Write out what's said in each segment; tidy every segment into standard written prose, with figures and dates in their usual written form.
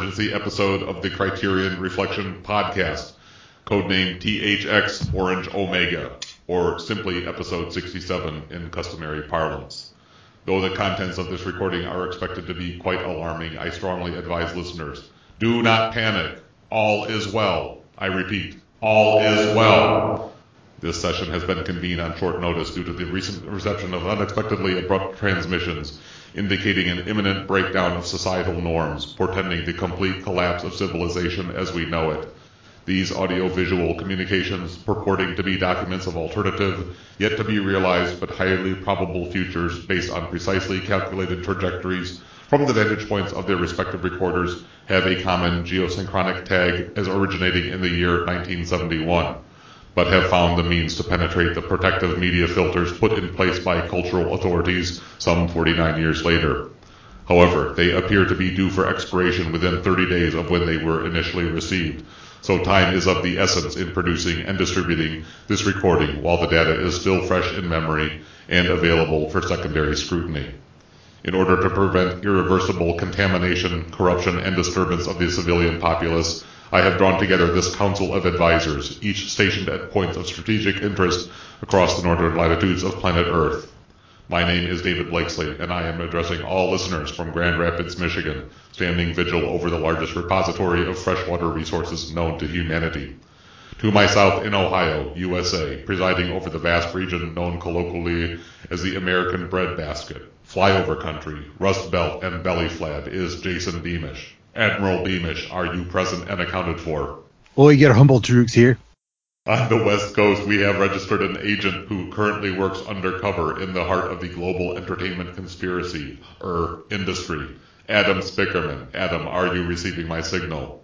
emergency episode of the Criterion Reflection Podcast, codenamed THX Orange Omega, or simply episode 67 in customary parlance. Though the contents of this recording are expected to be quite alarming, I strongly advise listeners, do not panic. All is well. I repeat, all is well. This session has been convened on short notice due to the recent reception of unexpectedly abrupt transmissions, indicating an imminent breakdown of societal norms, portending the complete collapse of civilization as we know it. These audio-visual communications, purporting to be documents of alternative, yet to be realized but highly probable futures based on precisely calculated trajectories from the vantage points of their respective recorders, have a common geosynchronic tag as originating in the year 1971. But have found the means to penetrate the protective media filters put in place by cultural authorities some 49 years later. However, they appear to be due for expiration within 30 days of when they were initially received, so time is of the essence in producing and distributing this recording while the data is still fresh in memory and available for secondary scrutiny. In order to prevent irreversible contamination, corruption, and disturbance of the civilian populace, I have drawn together this council of advisors, each stationed at points of strategic interest across the northern latitudes of planet Earth. My name is David Blakesley, and I am addressing all listeners from Grand Rapids, Michigan, standing vigil over the largest repository of freshwater resources known to humanity. To my south in Ohio, USA, presiding over the vast region known colloquially as the American breadbasket, flyover country, Rust Belt, and belly flat, is Jason Beamish. Admiral Beamish, are you present and accounted for? Oh, you get Humboldt Droogs here. On the West Coast, we have registered an agent who currently works undercover in the heart of the global entertainment conspiracy, industry. Adam Spickerman. Adam, are you receiving my signal?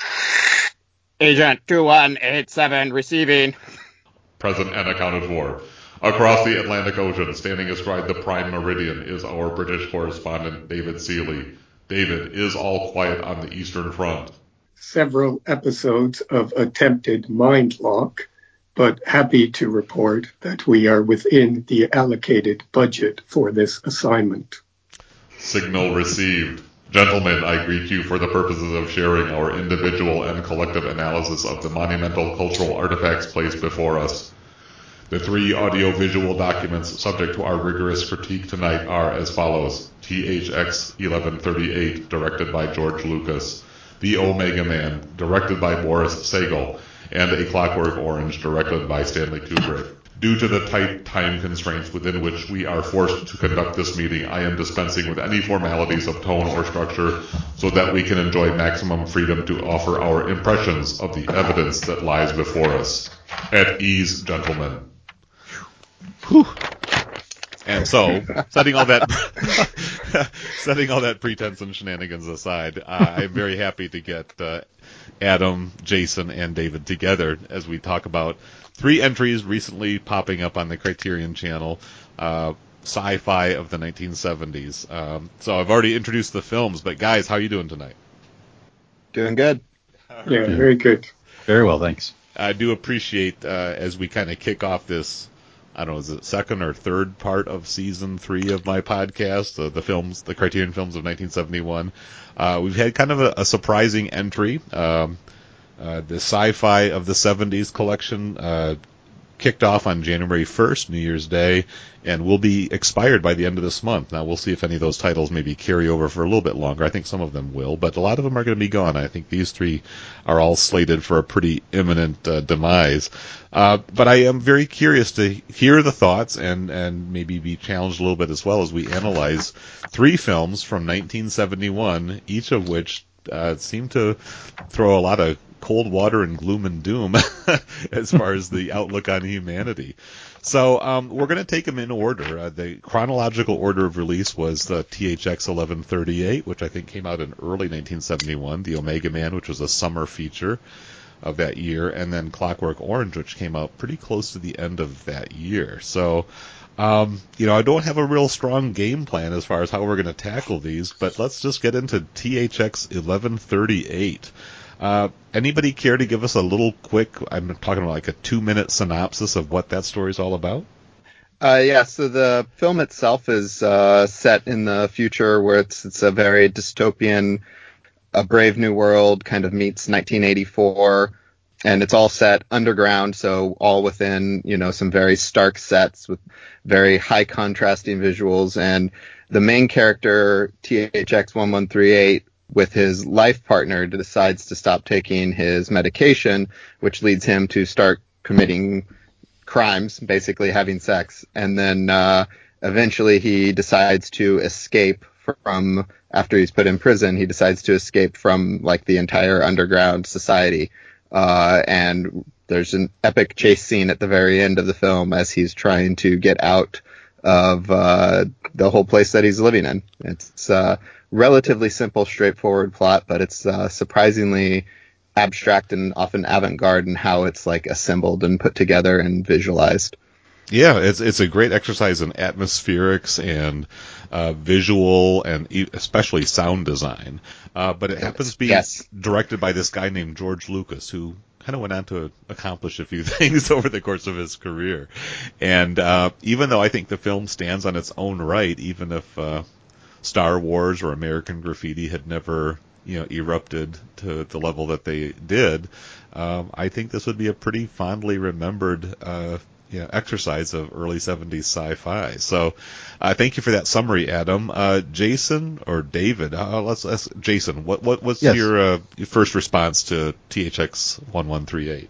Agent 2187 receiving. Present and accounted for. Across the Atlantic Ocean, standing astride the Prime Meridian, is our British correspondent, David Seeley. David, is all quiet on the Eastern Front? Several episodes of attempted mind lock, but happy to report that we are within the allocated budget for this assignment. Signal received. Gentlemen, I greet you for the purposes of sharing our individual and collective analysis of the monumental cultural artifacts placed before us. The three audio-visual documents subject to our rigorous critique tonight are as follows. THX 1138, directed by George Lucas. The Omega Man, directed by Boris Sagal. And A Clockwork Orange, directed by Stanley Kubrick. Due to the tight time constraints within which we are forced to conduct this meeting, I am dispensing with any formalities of tone or structure so that we can enjoy maximum freedom to offer our impressions of the evidence that lies before us. At ease, gentlemen. Whew. And so, setting all that pretense and shenanigans aside, I'm very happy to get Adam, Jason, and David together as we talk about three entries recently popping up on the Criterion channel, sci-fi of the 1970s. So I've already introduced the films, but guys, how are you doing tonight? Doing good. Yeah, very good. Very well, thanks. I do appreciate, as we kind of kick off this, I don't know, is it second or third part of season 3 of my podcast, the Criterion films of 1971. We've had kind of a surprising entry. The Sci-Fi of the 70s collection kicked off on January 1st, New Year's Day, and will be expired by the end of this month. Now, we'll see if any of those titles maybe carry over for a little bit longer. I think some of them will, but a lot of them are going to be gone. I think these three are all slated for a pretty imminent demise. But I am very curious to hear the thoughts and maybe be challenged a little bit as well as we analyze three films from 1971, each of which seem to throw a lot of cold water and gloom and doom as far as the outlook on humanity. So we're going to take them in order. The chronological order of release was the THX 1138, which I think came out in early 1971, the Omega Man, which was a summer feature of that year, and then Clockwork Orange, which came out pretty close to the end of that year. So I don't have a real strong game plan as far as how we're going to tackle these, but let's just get into THX 1138. Anybody care to give us a little quick, I'm talking about like a 2-minute synopsis of what that story's all about? So the film itself is set in the future where it's a very dystopian A Brave New World kind of meets 1984, and it's all set underground, so all within, some very stark sets with very high contrasting visuals. And the main character, THX-1138, with his life partner, decides to stop taking his medication, which leads him to start committing crimes, basically having sex. And then eventually he decides to escape from, after he's put in prison, he decides to escape from like the entire underground society. And there's an epic chase scene at the very end of the film as he's trying to get out of the whole place that he's living in. It's a relatively simple, straightforward plot, but it's surprisingly abstract and often avant-garde in how it's like assembled and put together and visualized. Yeah, it's a great exercise in atmospherics and visual and especially sound design. But it happens to be directed by this guy named George Lucas, who kind of went on to accomplish a few things over the course of his career. And even though I think the film stands on its own right, even if Star Wars or American Graffiti had never erupted to the level that they did, I think this would be a pretty fondly remembered exercise of early 70s sci-fi. So thank you for that summary, Adam. Jason or David? Let's Jason, what's your first response to THX 1138?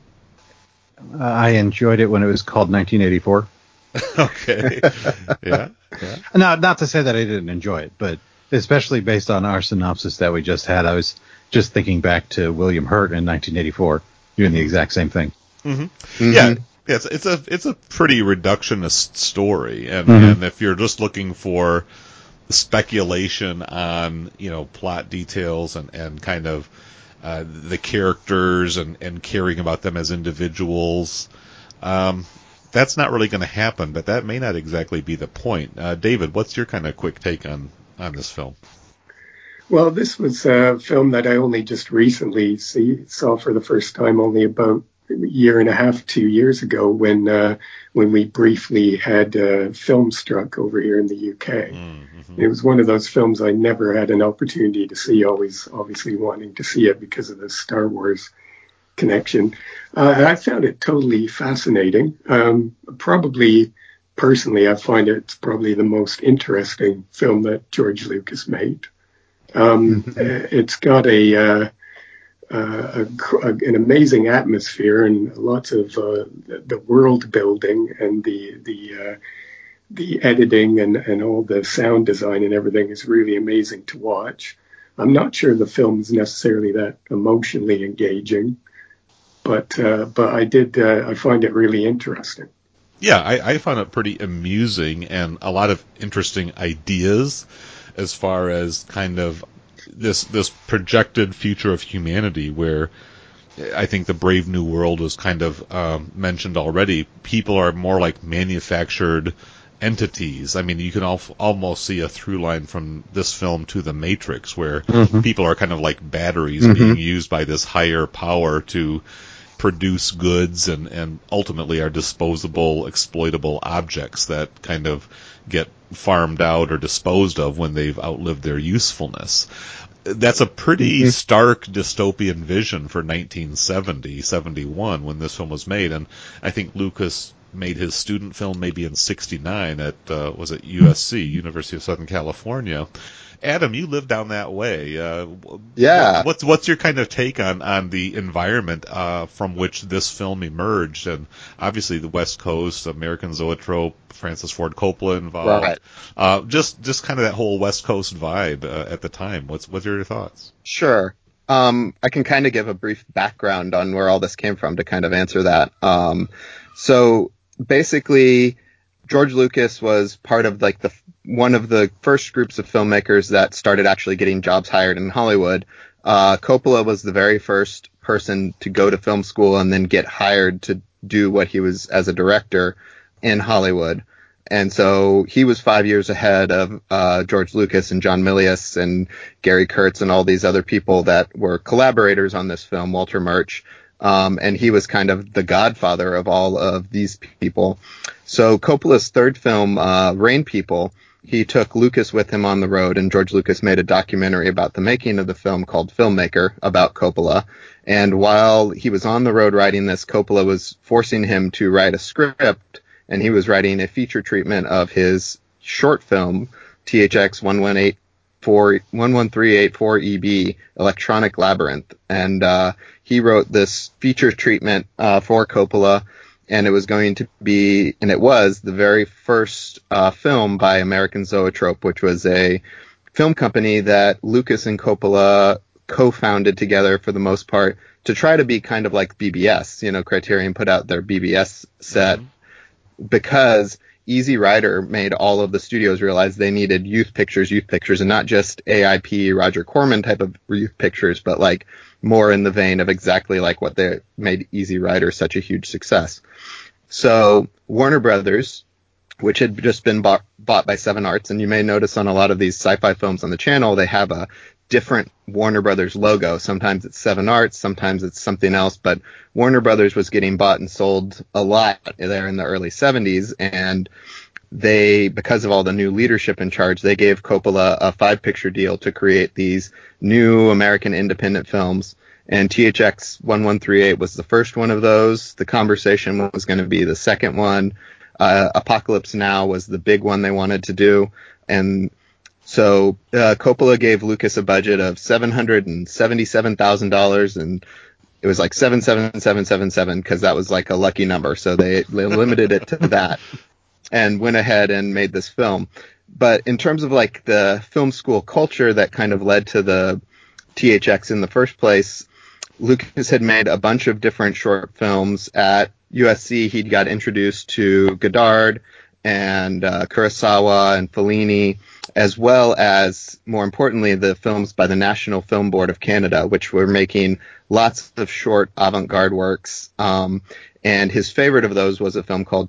I enjoyed it when it was called 1984. Okay. Yeah. Not to say that I didn't enjoy it, but especially based on our synopsis that we just had, I was just thinking back to William Hurt in 1984 doing the exact same thing. Mm-hmm. Mm-hmm. Yeah. Yes, it's a pretty reductionist story, and if you're just looking for speculation on plot details and kind of the characters and caring about them as individuals, that's not really going to happen. But that may not exactly be the point. David, what's your kind of quick take on this film? Well, this was a film that I only just recently saw for the first time, only about a year and a half, 2 years ago, when we briefly had Filmstruck over here in the UK. Mm-hmm. It was one of those films I never had an opportunity to see, always obviously wanting to see it because of the Star Wars connection. I found it totally fascinating. Probably, personally, I find it's probably the most interesting film that George Lucas made. It's got an amazing atmosphere and lots of the world building and the editing and all the sound design and everything is really amazing to watch. I'm not sure the film is necessarily that emotionally engaging, but I find it really interesting. Yeah, I found it pretty amusing and a lot of interesting ideas as far as kind of this projected future of humanity, where I think the Brave New World was kind of mentioned already. People are more like manufactured entities. I mean, you can almost see a through line from this film to The Matrix, where people are kind of like batteries being used by this higher power to produce goods and ultimately are disposable, exploitable objects that kind of get farmed out or disposed of when they've outlived their usefulness. That's a pretty stark dystopian vision for 1970-71 when this film was made, and I think Lucas made his student film maybe in 1969 at was it USC, University of Southern California. Adam, you live down that way. Yeah. What's your kind of take on the environment from which this film emerged? And obviously the West Coast, American Zoetrope, Francis Ford Coppola involved. Right. Just kind of that whole West Coast vibe at the time. What are your thoughts? Sure. I can kind of give a brief background on where all this came from to kind of answer that. So basically, George Lucas was part of like one of the first groups of filmmakers that started actually getting jobs hired in Hollywood. Coppola was the very first person to go to film school and then get hired to do what he was as a director in Hollywood. And so he was 5 years ahead of George Lucas and John Milius and Gary Kurtz and all these other people that were collaborators on this film, Walter Murch. And he was kind of the godfather of all of these people. So Coppola's third film, Rain People, he took Lucas with him on the road, and George Lucas made a documentary about the making of the film called Filmmaker about Coppola. And while he was on the road writing this, Coppola was forcing him to write a script, and he was writing a feature treatment of his short film, THX 11384EB, Electronic Labyrinth. And he wrote this feature treatment for Coppola, and it was going to be, and it was, the very first film by American Zoetrope, which was a film company that Lucas and Coppola co-founded together for the most part to try to be kind of like BBS. You know, Criterion put out their BBS set because Easy Rider made all of the studios realize they needed youth pictures, and not just AIP, Roger Corman type of youth pictures, but like more in the vein of exactly like what they made Easy Rider such a huge success. So Warner Brothers, which had just been bought by Seven Arts, and you may notice on a lot of these sci-fi films on the channel, they have a different Warner Brothers logo. Sometimes it's Seven Arts, sometimes it's something else, but Warner Brothers was getting bought and sold a lot there in the early 70s, and they, because of all the new leadership in charge, they gave Coppola a 5-picture deal to create these new American independent films. And THX 1138 was the first one of those. The Conversation was going to be the second one. Apocalypse Now was the big one they wanted to do. And so Coppola gave Lucas a budget of $777,000, and it was like 77777 because that was like a lucky number. So they limited it to that and went ahead and made this film. But in terms of like the film school culture that kind of led to the THX in the first place, Lucas had made a bunch of different short films. At USC, he'd got introduced to Godard and Kurosawa and Fellini, as well as, more importantly, the films by the National Film Board of Canada, which were making lots of short avant-garde works. And his favorite of those was a film called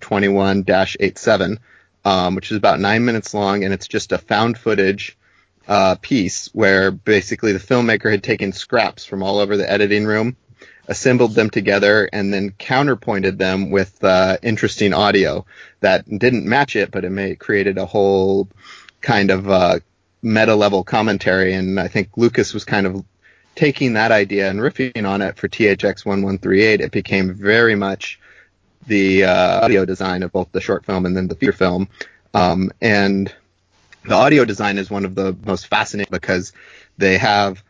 21-87, which is about 9 minutes long, and it's just a found footage piece where basically the filmmaker had taken scraps from all over the editing room, assembled them together, and then counterpointed them with interesting audio that didn't match it, but it created a whole kind of meta level commentary. And I think Lucas was kind of taking that idea and riffing on it for THX 1138. It became very much the audio design of both the short film and then the feature film. And the audio design is one of the most fascinating because they have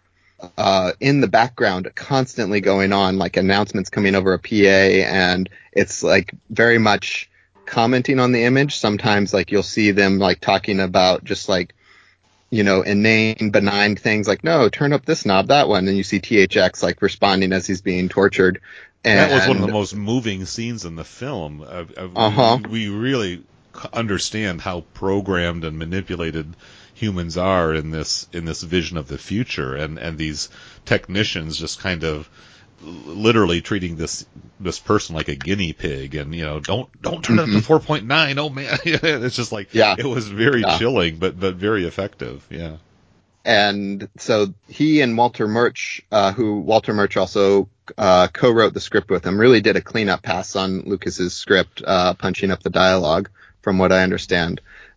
in the background constantly going on, like announcements coming over a PA, and it's like very much commenting on the image. Sometimes like you'll see them like talking about just like, you know, inane, benign things like, no, turn up this knob, that one. And you see THX like responding as he's being tortured. And that was one of the most moving scenes in the film. We really understand how programmed and manipulated humans are in this vision of the future, and these technicians just kind of literally treating this person like a guinea pig, and you know, don't turn it up to 4.9. Oh man, it's just like, it was very chilling, but very effective. Yeah. And so he and Walter Murch, Walter Murch also co-wrote the script with him, really did a cleanup pass on Lucas's script, punching up the dialogue, from what I understand.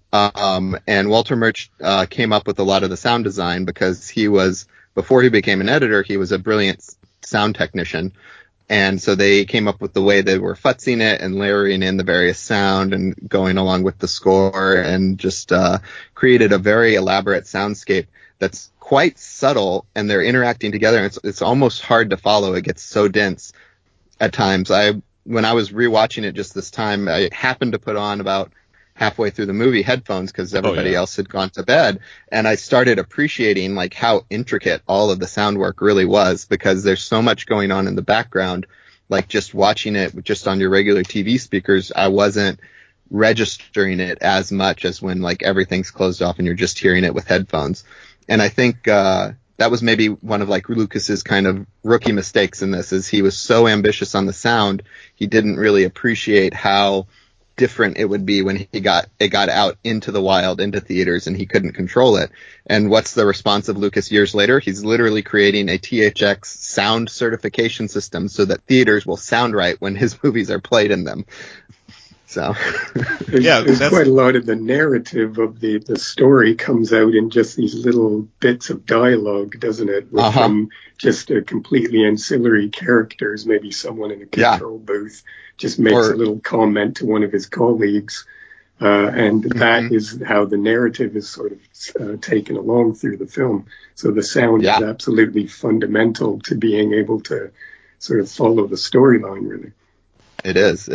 And Walter Murch came up with a lot of the sound design because before he became an editor, he was a brilliant sound technician. And so they came up with the way they were futzing it and layering in the various sound and going along with the score, and just created a very elaborate soundscape that's quite subtle, and they're interacting together. And it's almost hard to follow. It gets so dense at times. When I was rewatching it just this time, I happened to put on about halfway through the movie headphones because everybody else had gone to bed, and I started appreciating like how intricate all of the sound work really was, because there's so much going on in the background. Like just watching it just on your regular TV speakers, I wasn't registering it as much as when like everything's closed off and you're just hearing it with headphones. And I think that was maybe one of like Lucas's kind of rookie mistakes in this, is he was so ambitious on the sound, he didn't really appreciate how different it would be when it got out into the wild, into theaters, and he couldn't control it. And what's the response of Lucas years later? He's literally creating a THX sound certification system so that theaters will sound right when his movies are played in them. So there's quite a lot of the narrative of the story comes out in just these little bits of dialogue, doesn't it? From just completely ancillary characters, maybe someone in a control booth just makes a little comment to one of his colleagues. And that is how the narrative is sort of taken along through the film. So the sound is absolutely fundamental to being able to sort of follow the storyline, really. It is.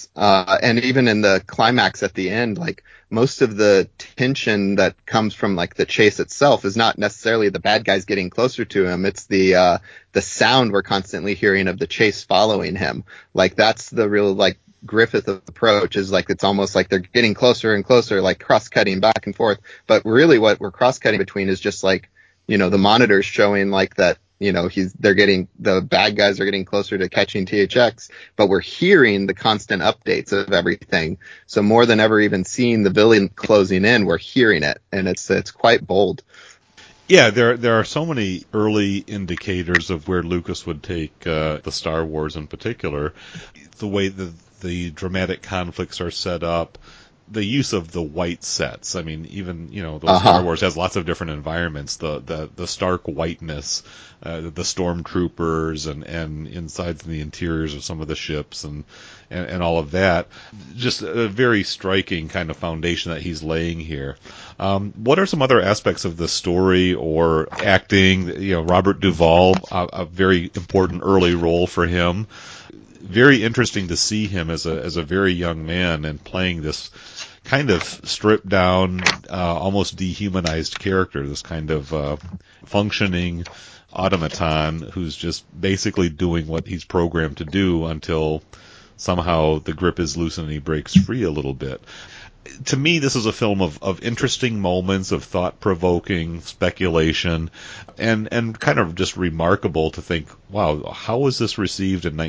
And even in the climax at the end, like most of the tension that comes from like the chase itself is not necessarily the bad guys getting closer to him. It's the sound we're constantly hearing of the chase following him. Like that's the real like Griffith approach, is like it's almost like they're getting closer and closer, like cross-cutting back and forth. But really what we're cross-cutting between is just like, you know, the monitors showing like that, you know, the bad guys are getting closer to catching THX, but we're hearing the constant updates of everything. So more than ever even seeing the villain closing in, we're hearing it, and it's quite bold. Yeah, there are so many early indicators of where Lucas would take the Star Wars in particular. The way the dramatic conflicts are set up, the use of the white sets. I mean, even, you know, Star Wars has lots of different environments. The stark whiteness, the stormtroopers and insides and the interiors of some of the ships and all of that. Just a very striking kind of foundation that he's laying here. What are some other aspects of the story or acting? You know, Robert Duvall, a very important early role for him. Very interesting to see him as a very young man and playing this kind of stripped down, almost dehumanized character, this kind of functioning automaton who's just basically doing what he's programmed to do until somehow the grip is loose and he breaks free a little bit. To me, this is a film of interesting moments, of thought-provoking speculation, and kind of just remarkable to think, wow, how was this received in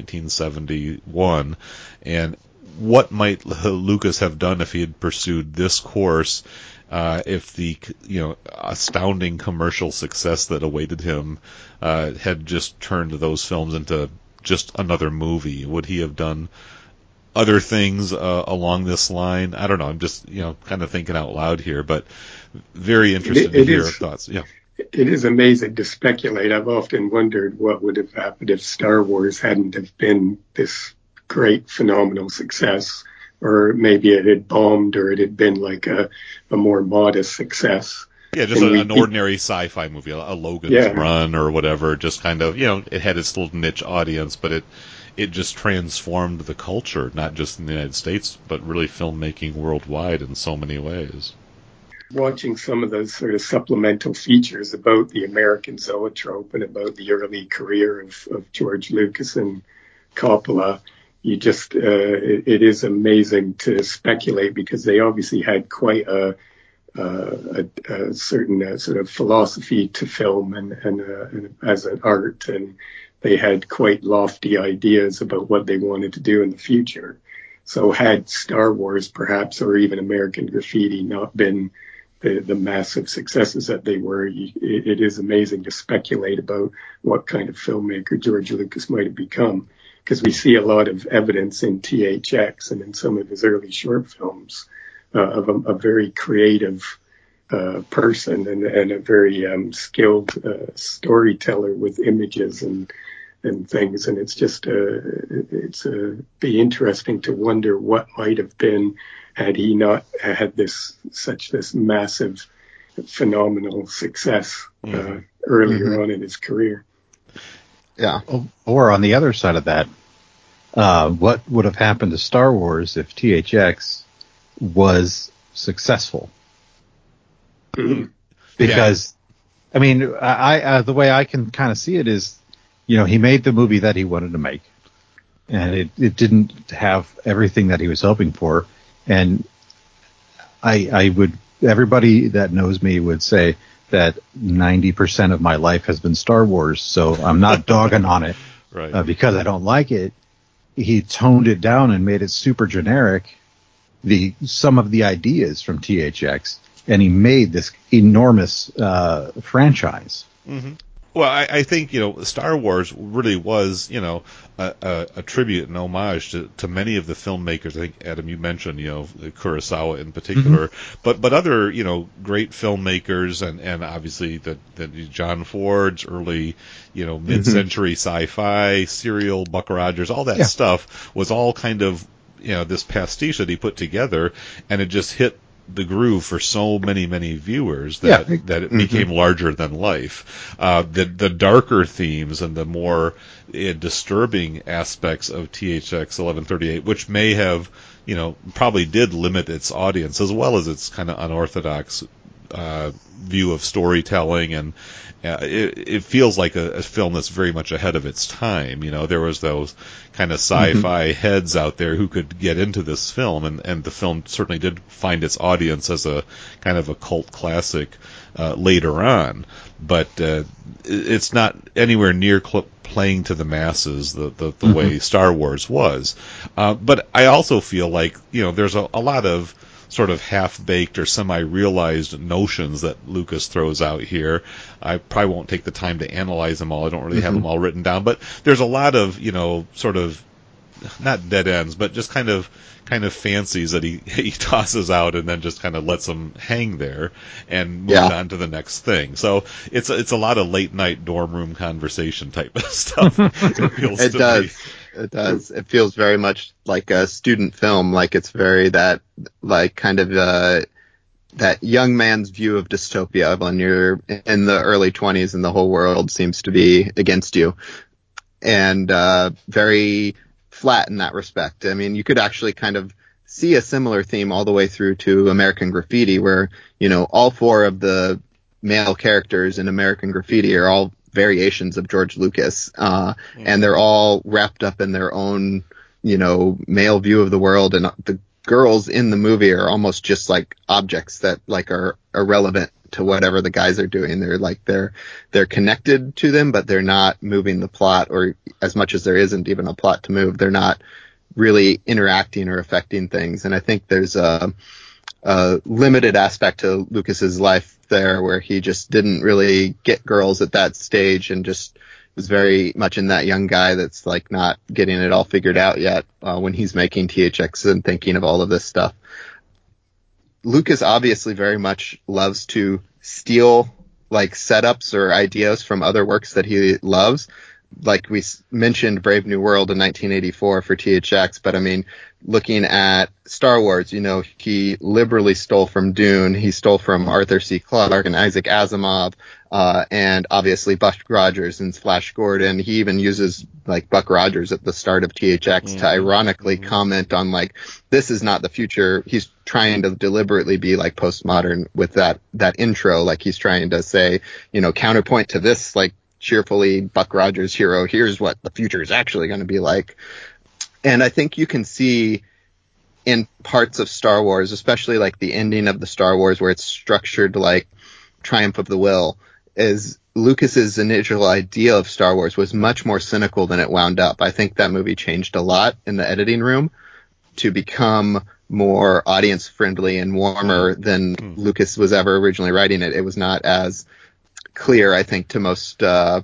1971? And what might Lucas have done if he had pursued this course, if the, you know, astounding commercial success that awaited him had just turned those films into just another movie? Would he have done other things along this line? I don't know. I'm just, you know, kind of thinking out loud here, but very interested to hear your thoughts. Yeah. It is amazing to speculate. I've often wondered what would have happened if Star Wars hadn't have been this great, phenomenal success, or maybe it had bombed, or it had been like a more modest success. Yeah, just an ordinary sci-fi movie, a Logan's Run or whatever. Just kind of, you know, it had its little niche audience, but it just transformed the culture, not just in the United States, but really filmmaking worldwide in so many ways. Watching some of those sort of supplemental features about the American zoetrope and about the early career of George Lucas and Coppola, you just, it is amazing to speculate, because they obviously had quite a certain sort of philosophy to film and as an art, and they had quite lofty ideas about what they wanted to do in the future. So had Star Wars perhaps, or even American Graffiti, not been the massive successes that they were, it is amazing to speculate about what kind of filmmaker George Lucas might have become, because we see a lot of evidence in THX and in some of his early short films of a very creative person and a very skilled storyteller with images and things. And it's just be interesting to wonder what might have been had he not had this massive, phenomenal success earlier on in his career. Yeah. Or on the other side of that, what would have happened to Star Wars if THX was successful? Because, I mean, I the way I can kind of see it is, you know, he made the movie that he wanted to make, and it didn't have everything that he was hoping for. And everybody that knows me would say that 90% of my life has been Star Wars, so I'm not dogging on it right. Because I don't like it. He toned it down and made it super generic, some of the ideas from THX, and he made this enormous franchise. Mm-hmm. Well, I think, Star Wars really was, a tribute and homage to many of the filmmakers. I think, Adam, you mentioned, Kurosawa in particular, but other, great filmmakers and obviously the John Ford's early, mid-century sci-fi, serial, Buck Rogers, all that stuff was all kind of, this pastiche that he put together, and it just hit the groove for so many viewers that it became larger than life. The darker themes and the more disturbing aspects of THX 1138, which may have, probably did limit its audience, as well as its kind of unorthodox view of storytelling, and it feels like a film that's very much ahead of its time. There was those kind of sci-fi heads out there who could get into this film, and the film certainly did find its audience as a kind of a cult classic later on, but it's not anywhere near playing to the masses the way Star Wars was. But I also feel like, there's a lot of sort of half-baked or semi-realized notions that Lucas throws out here. I probably won't take the time to analyze them all. I don't really have them all written down, but there's a lot of, sort of not dead ends, but just kind of fancies that he tosses out and then just kind of lets them hang there and moves on to the next thing. So it's a lot of late night dorm room conversation type of stuff. It does. It does. It feels very much like a student film. Like it's very that young man's view of dystopia when you're in the early 20s and the whole world seems to be against you, and very flat in that respect. I mean, you could actually kind of see a similar theme all the way through to American Graffiti, where, all four of the male characters in American Graffiti are all variations of George Lucas, and they're all wrapped up in their own, male view of the world, and the girls in the movie are almost just like objects that are irrelevant to whatever the guys are doing. They're connected to them, but they're not moving the plot, or as much as there isn't even a plot to move, they're not really interacting or affecting things. And I think there's a limited aspect to Lucas's life there, where he just didn't really get girls at that stage and just was very much in that young guy that's not getting it all figured out yet when he's making THX and thinking of all of this stuff. Lucas obviously very much loves to steal setups or ideas from other works that he loves. Like we mentioned Brave New World in 1984 for THX, but I mean, looking at Star Wars, he liberally stole from Dune, he stole from Arthur C. Clarke and Isaac Asimov, and obviously Buck Rogers and Flash Gordon. He even uses Buck Rogers at the start of THX to ironically comment on this is not the future. He's trying to deliberately be postmodern with that intro. He's trying to say, counterpoint to this, cheerfully Buck Rogers hero, here's what the future is actually going to be like. And I think you can see in parts of Star Wars, especially the ending of the Star Wars, where it's structured like Triumph of the Will, is Lucas's initial idea of Star Wars was much more cynical than it wound up. I think that movie changed a lot in the editing room to become more audience friendly and warmer than Lucas was ever originally writing it. It was not as clear, I think, to most,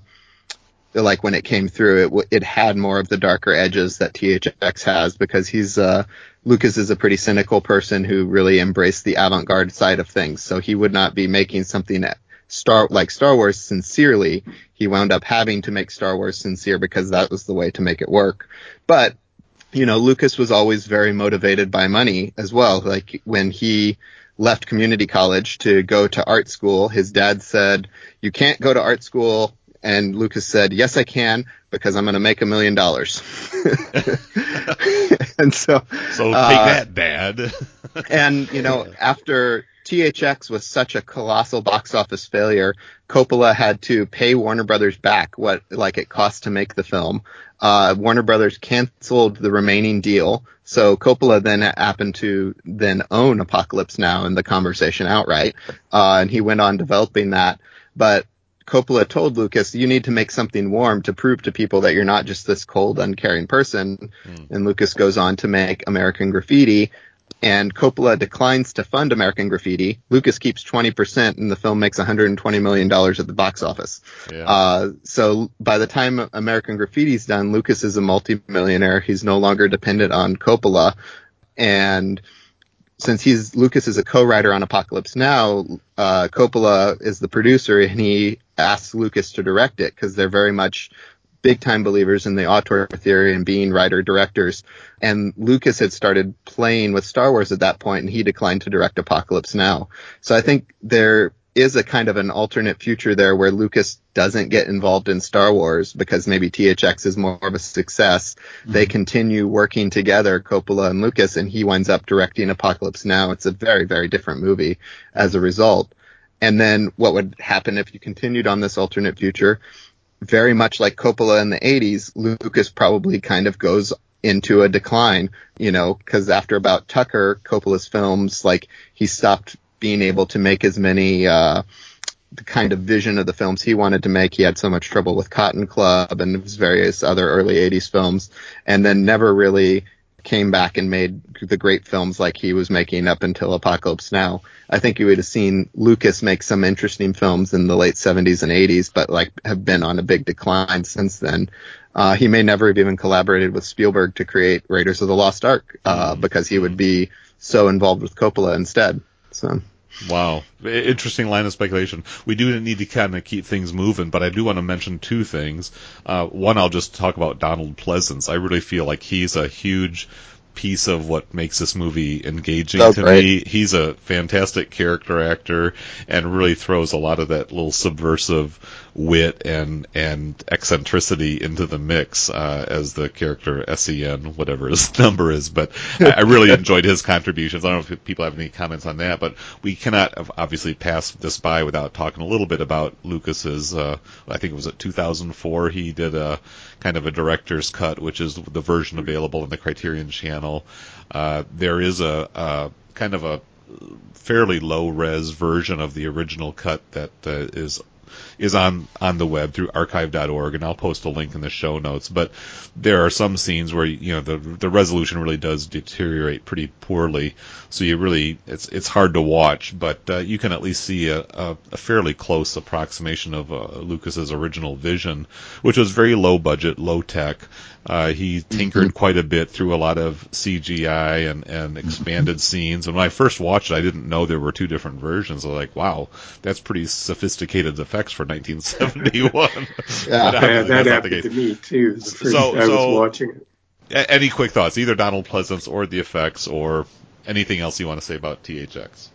when it came through, it had more of the darker edges that THX has, because Lucas is a pretty cynical person who really embraced the avant-garde side of things. So he would not be making something Star Wars sincerely. He wound up having to make Star Wars sincere because that was the way to make it work. But, Lucas was always very motivated by money as well. When he left community college to go to art school, his dad said, "You can't go to art school." And Lucas said, "Yes, I can, because I'm going to make $1 million." And so take that, Dad. And, after THX was such a colossal box office failure, Coppola had to pay Warner Brothers back what it cost to make the film. Warner Brothers canceled the remaining deal. So Coppola then happened to then own Apocalypse Now and The Conversation outright. And he went on developing that. But Coppola told Lucas, you need to make something warm to prove to people that you're not just this cold, uncaring person. And Lucas goes on to make American Graffiti, and Coppola declines to fund American Graffiti. Lucas keeps 20%, and the film makes $120 million at the box office. Yeah. So by the time American Graffiti's done, Lucas is a multimillionaire. He's no longer dependent on Coppola. And since Lucas is a co-writer on Apocalypse Now, Coppola is the producer, and he asks Lucas to direct it because they're very much big-time believers in the auteur theory and being writer-directors. And Lucas had started playing with Star Wars at that point, and he declined to direct Apocalypse Now. So I think there is a kind of an alternate future there where Lucas doesn't get involved in Star Wars because maybe THX is more of a success. Mm-hmm. They continue working together, Coppola and Lucas, and he winds up directing Apocalypse Now. It's a very, very different movie as a result. And then what would happen if you continued on this alternate future? Very much like Coppola in the 80s, Lucas probably kind of goes into a decline, because after about Tucker, Coppola's films, like, he stopped being able to make as many, the kind of vision of the films he wanted to make. He had so much trouble with Cotton Club and his various other early 80s films, and then never really came back and made the great films like he was making up until Apocalypse Now. I think you would have seen Lucas make some interesting films in the late 70s and 80s, but have been on a big decline since then. He may never have even collaborated with Spielberg to create Raiders of the Lost Ark, because he would be so involved with Coppola instead. So. Wow. Interesting line of speculation. We do need to kind of keep things moving, but I do want to mention two things. One, I'll just talk about Donald Pleasence. I really feel like he's a huge piece of what makes this movie engaging to me. He's a fantastic character actor and really throws a lot of that little subversive wit and eccentricity into the mix as the character SEN, whatever his number is. But I really enjoyed his contributions. I don't know if people have any comments on that, but we cannot obviously pass this by without talking a little bit about Lucas's, I think it was at 2004, he did a kind of a director's cut, which is the version available on the Criterion Channel. There is a kind of a fairly low-res version of the original cut that is on the web through archive.org, and I'll post a link in the show notes. But there are some scenes where the resolution really does deteriorate pretty poorly, so it's hard to watch. But you can at least see a fairly close approximation of Lucas's original vision, which was very low budget, low tech. He tinkered quite a bit through a lot of CGI and expanded scenes. And when I first watched it, I didn't know there were two different versions. I was like, wow, that's pretty sophisticated effects for 1971. Yeah, that happened to me too. The first I was watching it. Any quick thoughts, either Donald Pleasence or the effects, or anything else you want to say about THX?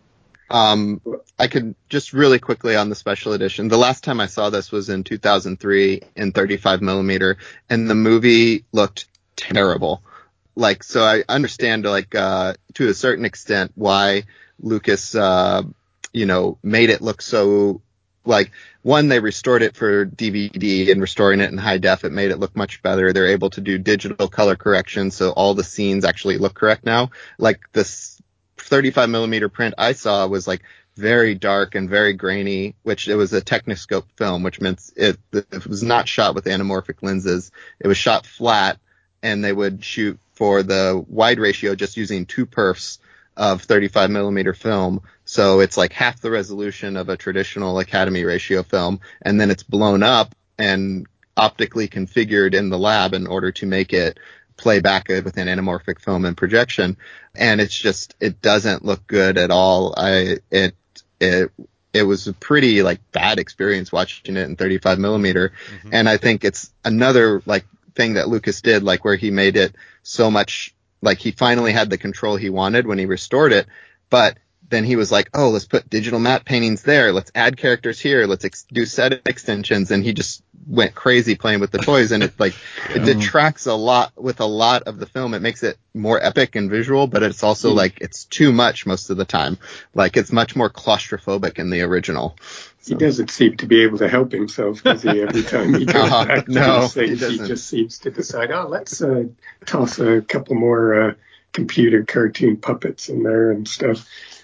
I could just really quickly on the special edition. The last time I saw this was in 2003 in 35mm, and the movie looked terrible. So I understand, to a certain extent why Lucas, made it look so, one, they restored it for DVD, and restoring it in high def, it made it look much better. They're able to do digital color correction, so all the scenes actually look correct now. This 35mm print I saw was very dark and very grainy, which it was a Techniscope film, which meant it was not shot with anamorphic lenses. It was shot flat, and they would shoot for the wide ratio just using 2 perfs of 35mm film. So it's half the resolution of a traditional Academy ratio film, and then it's blown up and optically configured in the lab in order to make it play back with an anamorphic film and projection. And it doesn't look good at all. It was a pretty bad experience watching it in 35mm. Mm-hmm. And I think it's another thing that Lucas did, where he made it so much, he finally had the control he wanted when he restored it, but then he was oh, let's put digital matte paintings there. Let's add characters here. Let's do set extensions. And he just went crazy playing with the toys. And it it detracts a lot with a lot of the film. It makes it more epic and visual, but it's also it's too much most of the time. It's much more claustrophobic in the original. So. He doesn't seem to be able to help himself, does he? Every time he goes back to these things, he just seems to decide, let's toss a couple more computer cartoon puppets in there and stuff.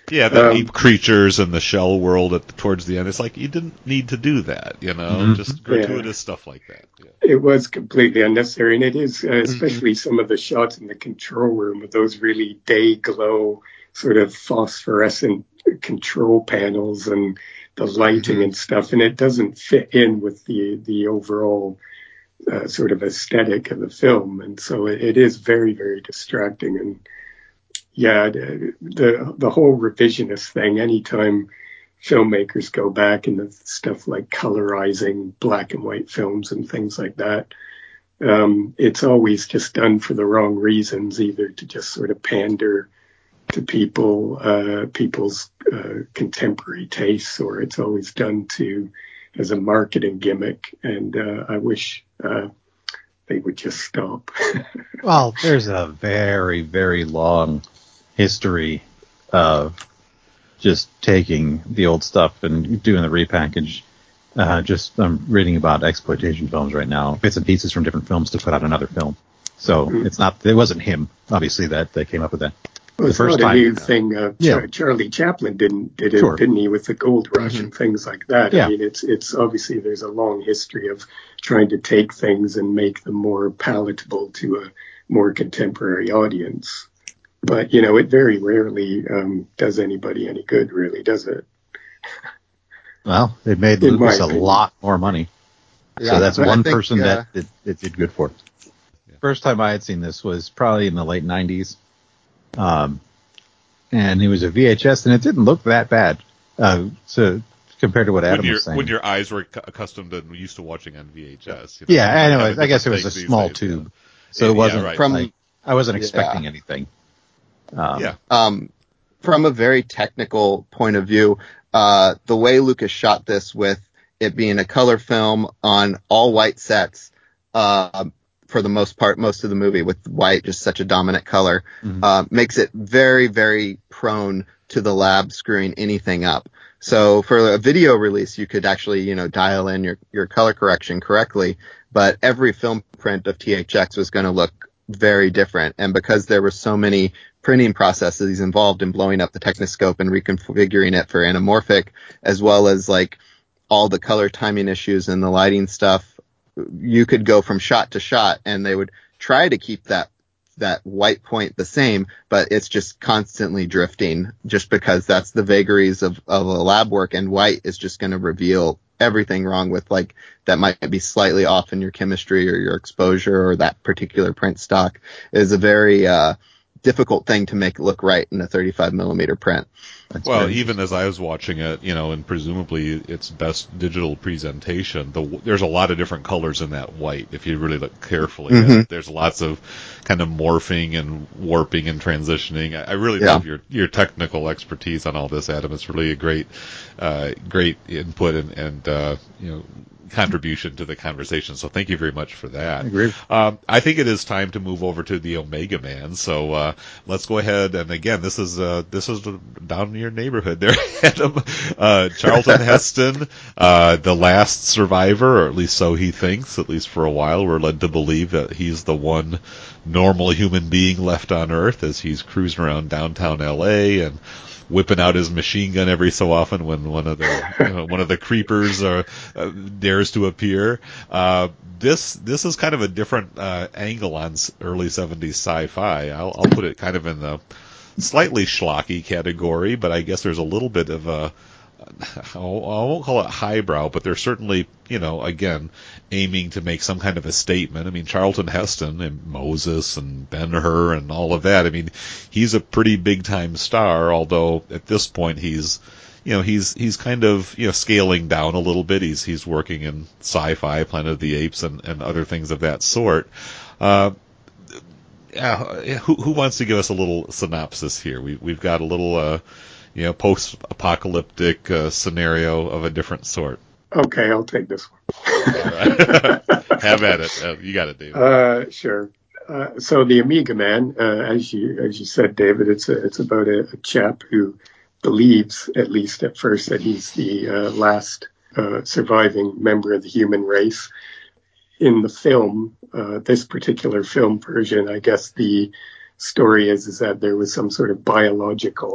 Yeah, the ape creatures and the shell world towards the end. It's like you didn't need to do that, just gratuitous stuff like that. Yeah. It was completely unnecessary, and it is, especially some of the shots in the control room with those really day glow, sort of phosphorescent control panels and the lighting and stuff, and it doesn't fit in with the overall sort of aesthetic of the film, and so it is very, very distracting. And yeah, the whole revisionist thing, anytime filmmakers go back into stuff like colorizing black and white films and things like that, it's always just done for the wrong reasons, either to just sort of pander to people's contemporary tastes, or it's always done as a marketing gimmick. And I wish they would just stop. Well, there's a very, very long history of just taking the old stuff and doing the repackage. I'm reading about exploitation films right now, bits and pieces from different films to put out another film. So it wasn't him, obviously, that came up with that. Well, the first time, a new thing. Charlie Chaplin did it, didn't he, with the Gold Rush and things like that? Yeah. I mean, it's obviously there's a long history of trying to take things and make them more palatable to a more contemporary audience. But, it very rarely does anybody any good, really, does it? Well, it made Lucas a lot more money. Yeah, so that's one person that it did good for. Yeah. First time I had seen this was probably in the late 90s. And it was a VHS, and it didn't look that bad. So compared to what Adam was saying. When your eyes were accustomed and used to watching on VHS. Yeah, anyways, I guess it was a small tube. So it wasn't I wasn't expecting anything. From a very technical point of view, the way Lucas shot this with it being a color film on all white sets, for the most part, most of the movie with white, just such a dominant color, makes it very, very prone to the lab screwing anything up. So for a video release, you could actually, dial in your color correction correctly, but every film print of THX was going to look very different. And because there were so many printing processes involved in blowing up the Techniscope and reconfiguring it for anamorphic, as well as like all the color timing issues and the lighting stuff, you could go from shot to shot and they would try to keep that white point the same, but it's just constantly drifting just because that's the vagaries of a lab work, and white is just going to reveal everything wrong with, like, that might be slightly off in your chemistry or your exposure or that particular print stock is a very difficult thing to make look right in a 35 millimeter print. Well, even as I was watching it, and presumably its best digital presentation, there's a lot of different colors in that white if you really look carefully. There's lots of kind of morphing and warping and transitioning. I really love your technical expertise on all this, Adam. It's really a great input and contribution to the conversation. So thank you very much for that. I agree. I think it is time to move over to the Omega Man. So let's go ahead. And again, this is down in your neighborhood there, Adam. Charlton Heston, the last survivor, or at least so he thinks, at least for a while. We're led to believe that he's the one normal human being left on Earth as he's cruising around downtown LA and whipping out his machine gun every so often when one of the creepers dares to appear. This is kind of a different angle on early 70s sci-fi. I'll put it kind of in the slightly schlocky category, but I guess there's a little bit of I won't call it highbrow, but they're certainly, again, aiming to make some kind of a statement. I mean, Charlton Heston and Moses and Ben-Hur and all of that. I mean, he's a pretty big time star, although at this point he's kind of, scaling down a little bit. He's working in sci-fi, Planet of the Apes and other things of that sort. Who wants to give us a little synopsis here? We've got a little, post-apocalyptic scenario of a different sort. Okay, I'll take this one. All right. Have at it. You got it, David. Sure. So the Omega Man, as you said, David, it's about a chap who believes, at least at first, that he's the last surviving member of the human race. In the film, this particular film version, I guess the story is that there was some sort of biological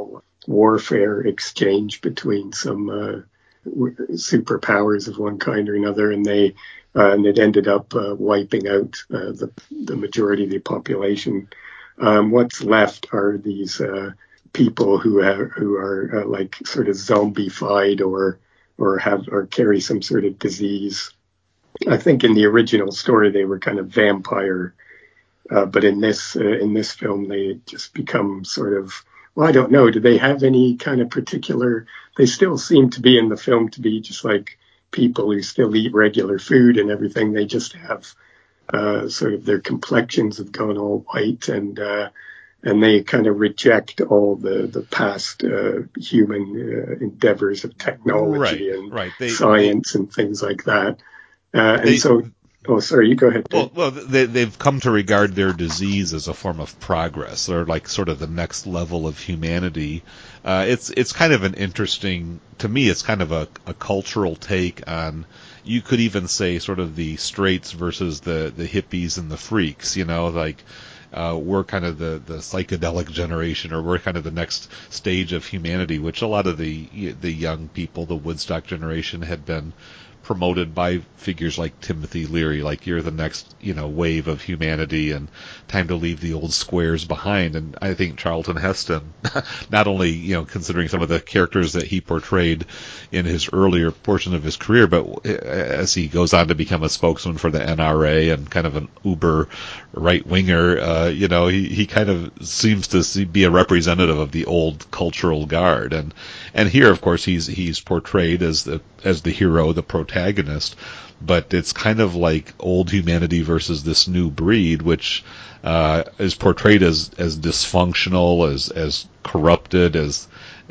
warfare exchange between some superpowers of one kind or another, and it ended up wiping out the majority of the population. What's left are these people who are like sort of zombified or carry some sort of disease. I think in the original story they were kind of vampire, but in this film they just become sort of, well, I don't know. Do they have any kind of particular? They still seem to be in the film to be just like people who still eat regular food and everything. They just have sort of their complexions have gone all white, and they kind of reject all the past human endeavors of technology and science and things like that. Oh, sorry, you go ahead. Well, they've come to regard their disease as a form of progress, or like sort of the next level of humanity. It's kind of an interesting, to me, it's kind of a cultural take on, you could even say sort of the straights versus the hippies and the freaks, like, we're kind of the psychedelic generation, or we're kind of the next stage of humanity, which a lot of the young people, the Woodstock generation, had been promoted by figures like Timothy Leary, like you're the next, wave of humanity and time to leave the old squares behind. And I think Charlton Heston, not only, considering some of the characters that he portrayed in his earlier portion of his career, but as he goes on to become a spokesman for the NRA and kind of an uber right-winger, he kind of seems to be a representative of the old cultural guard. And here, of course, he's portrayed as the hero, the protagonist, but it's kind of like old humanity versus this new breed, which is portrayed as dysfunctional, as corrupted, as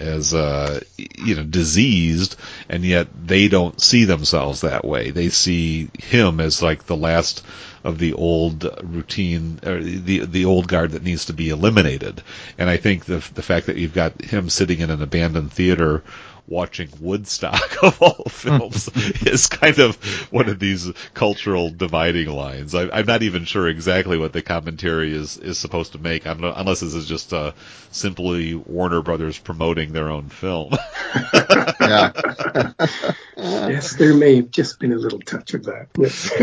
diseased, and yet they don't see themselves that way. They see him as like the last of the old routine, or the old guard that needs to be eliminated. And I think the fact that you've got him sitting in an abandoned theater watching Woodstock of all films is kind of one of these cultural dividing lines. I'm not even sure exactly what the commentary is supposed to make, unless this is just simply Warner Brothers promoting their own film. Yeah. Yes, there may have just been a little touch of that.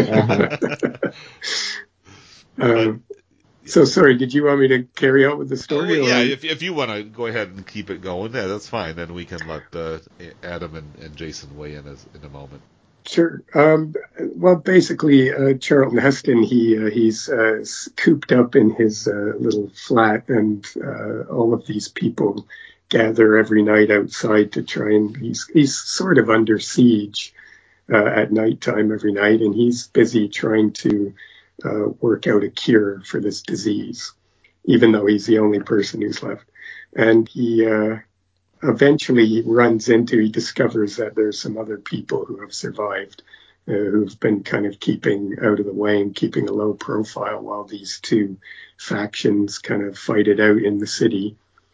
So sorry, did you want me to carry on with the story? Yeah, if you want to go ahead and keep it going, that's fine. Then we can let Adam and Jason weigh in in a moment. Sure. Well, basically, Charlton Heston, he's cooped up in his little flat, and all of these people gather every night outside to try and he's sort of under siege at nighttime every night, and he's busy trying to work out a cure for this disease, even though he's the only person who's left. And he eventually he discovers that there's some other people who have survived, who've been kind of keeping out of the way and keeping a low profile while these two factions kind of fight it out in the city.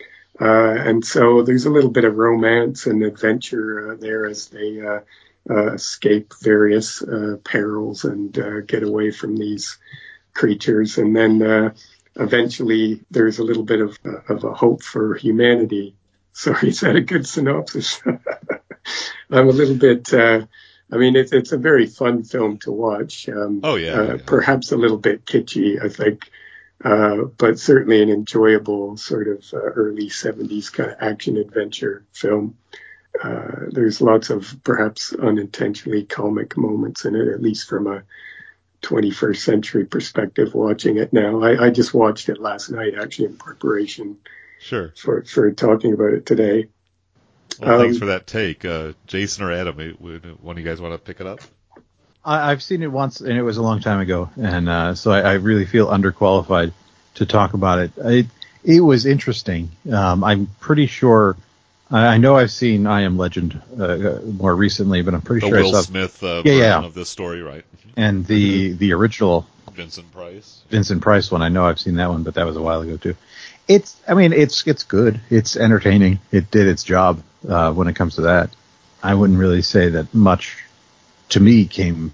And so there's a little bit of romance and adventure there as they escape various perils and get away from these creatures. And then eventually there's a little bit of a hope for humanity. Sorry, is that a good synopsis? I'm a little bit, it's a very fun film to watch. Perhaps a little bit kitschy, I think. But certainly an enjoyable sort of early 70s kind of action adventure film. There's lots of perhaps unintentionally comic moments in it, at least from a 21st century perspective watching it now. I just watched it last night, actually, in preparation for talking about it today. Well, thanks for that take. Jason or Adam, one of you guys want to pick it up? I've seen it once, and it was a long time ago, and so I really feel underqualified to talk about it. It was interesting. I'm pretty sure. I know I've seen I Am Legend more recently, but I'm pretty sure I saw the Will Smith version of this story, right? And the original Vincent Price one. I know I've seen that one, but that was a while ago too. It's good. It's entertaining. It did its job when it comes to that. I wouldn't really say that much to me came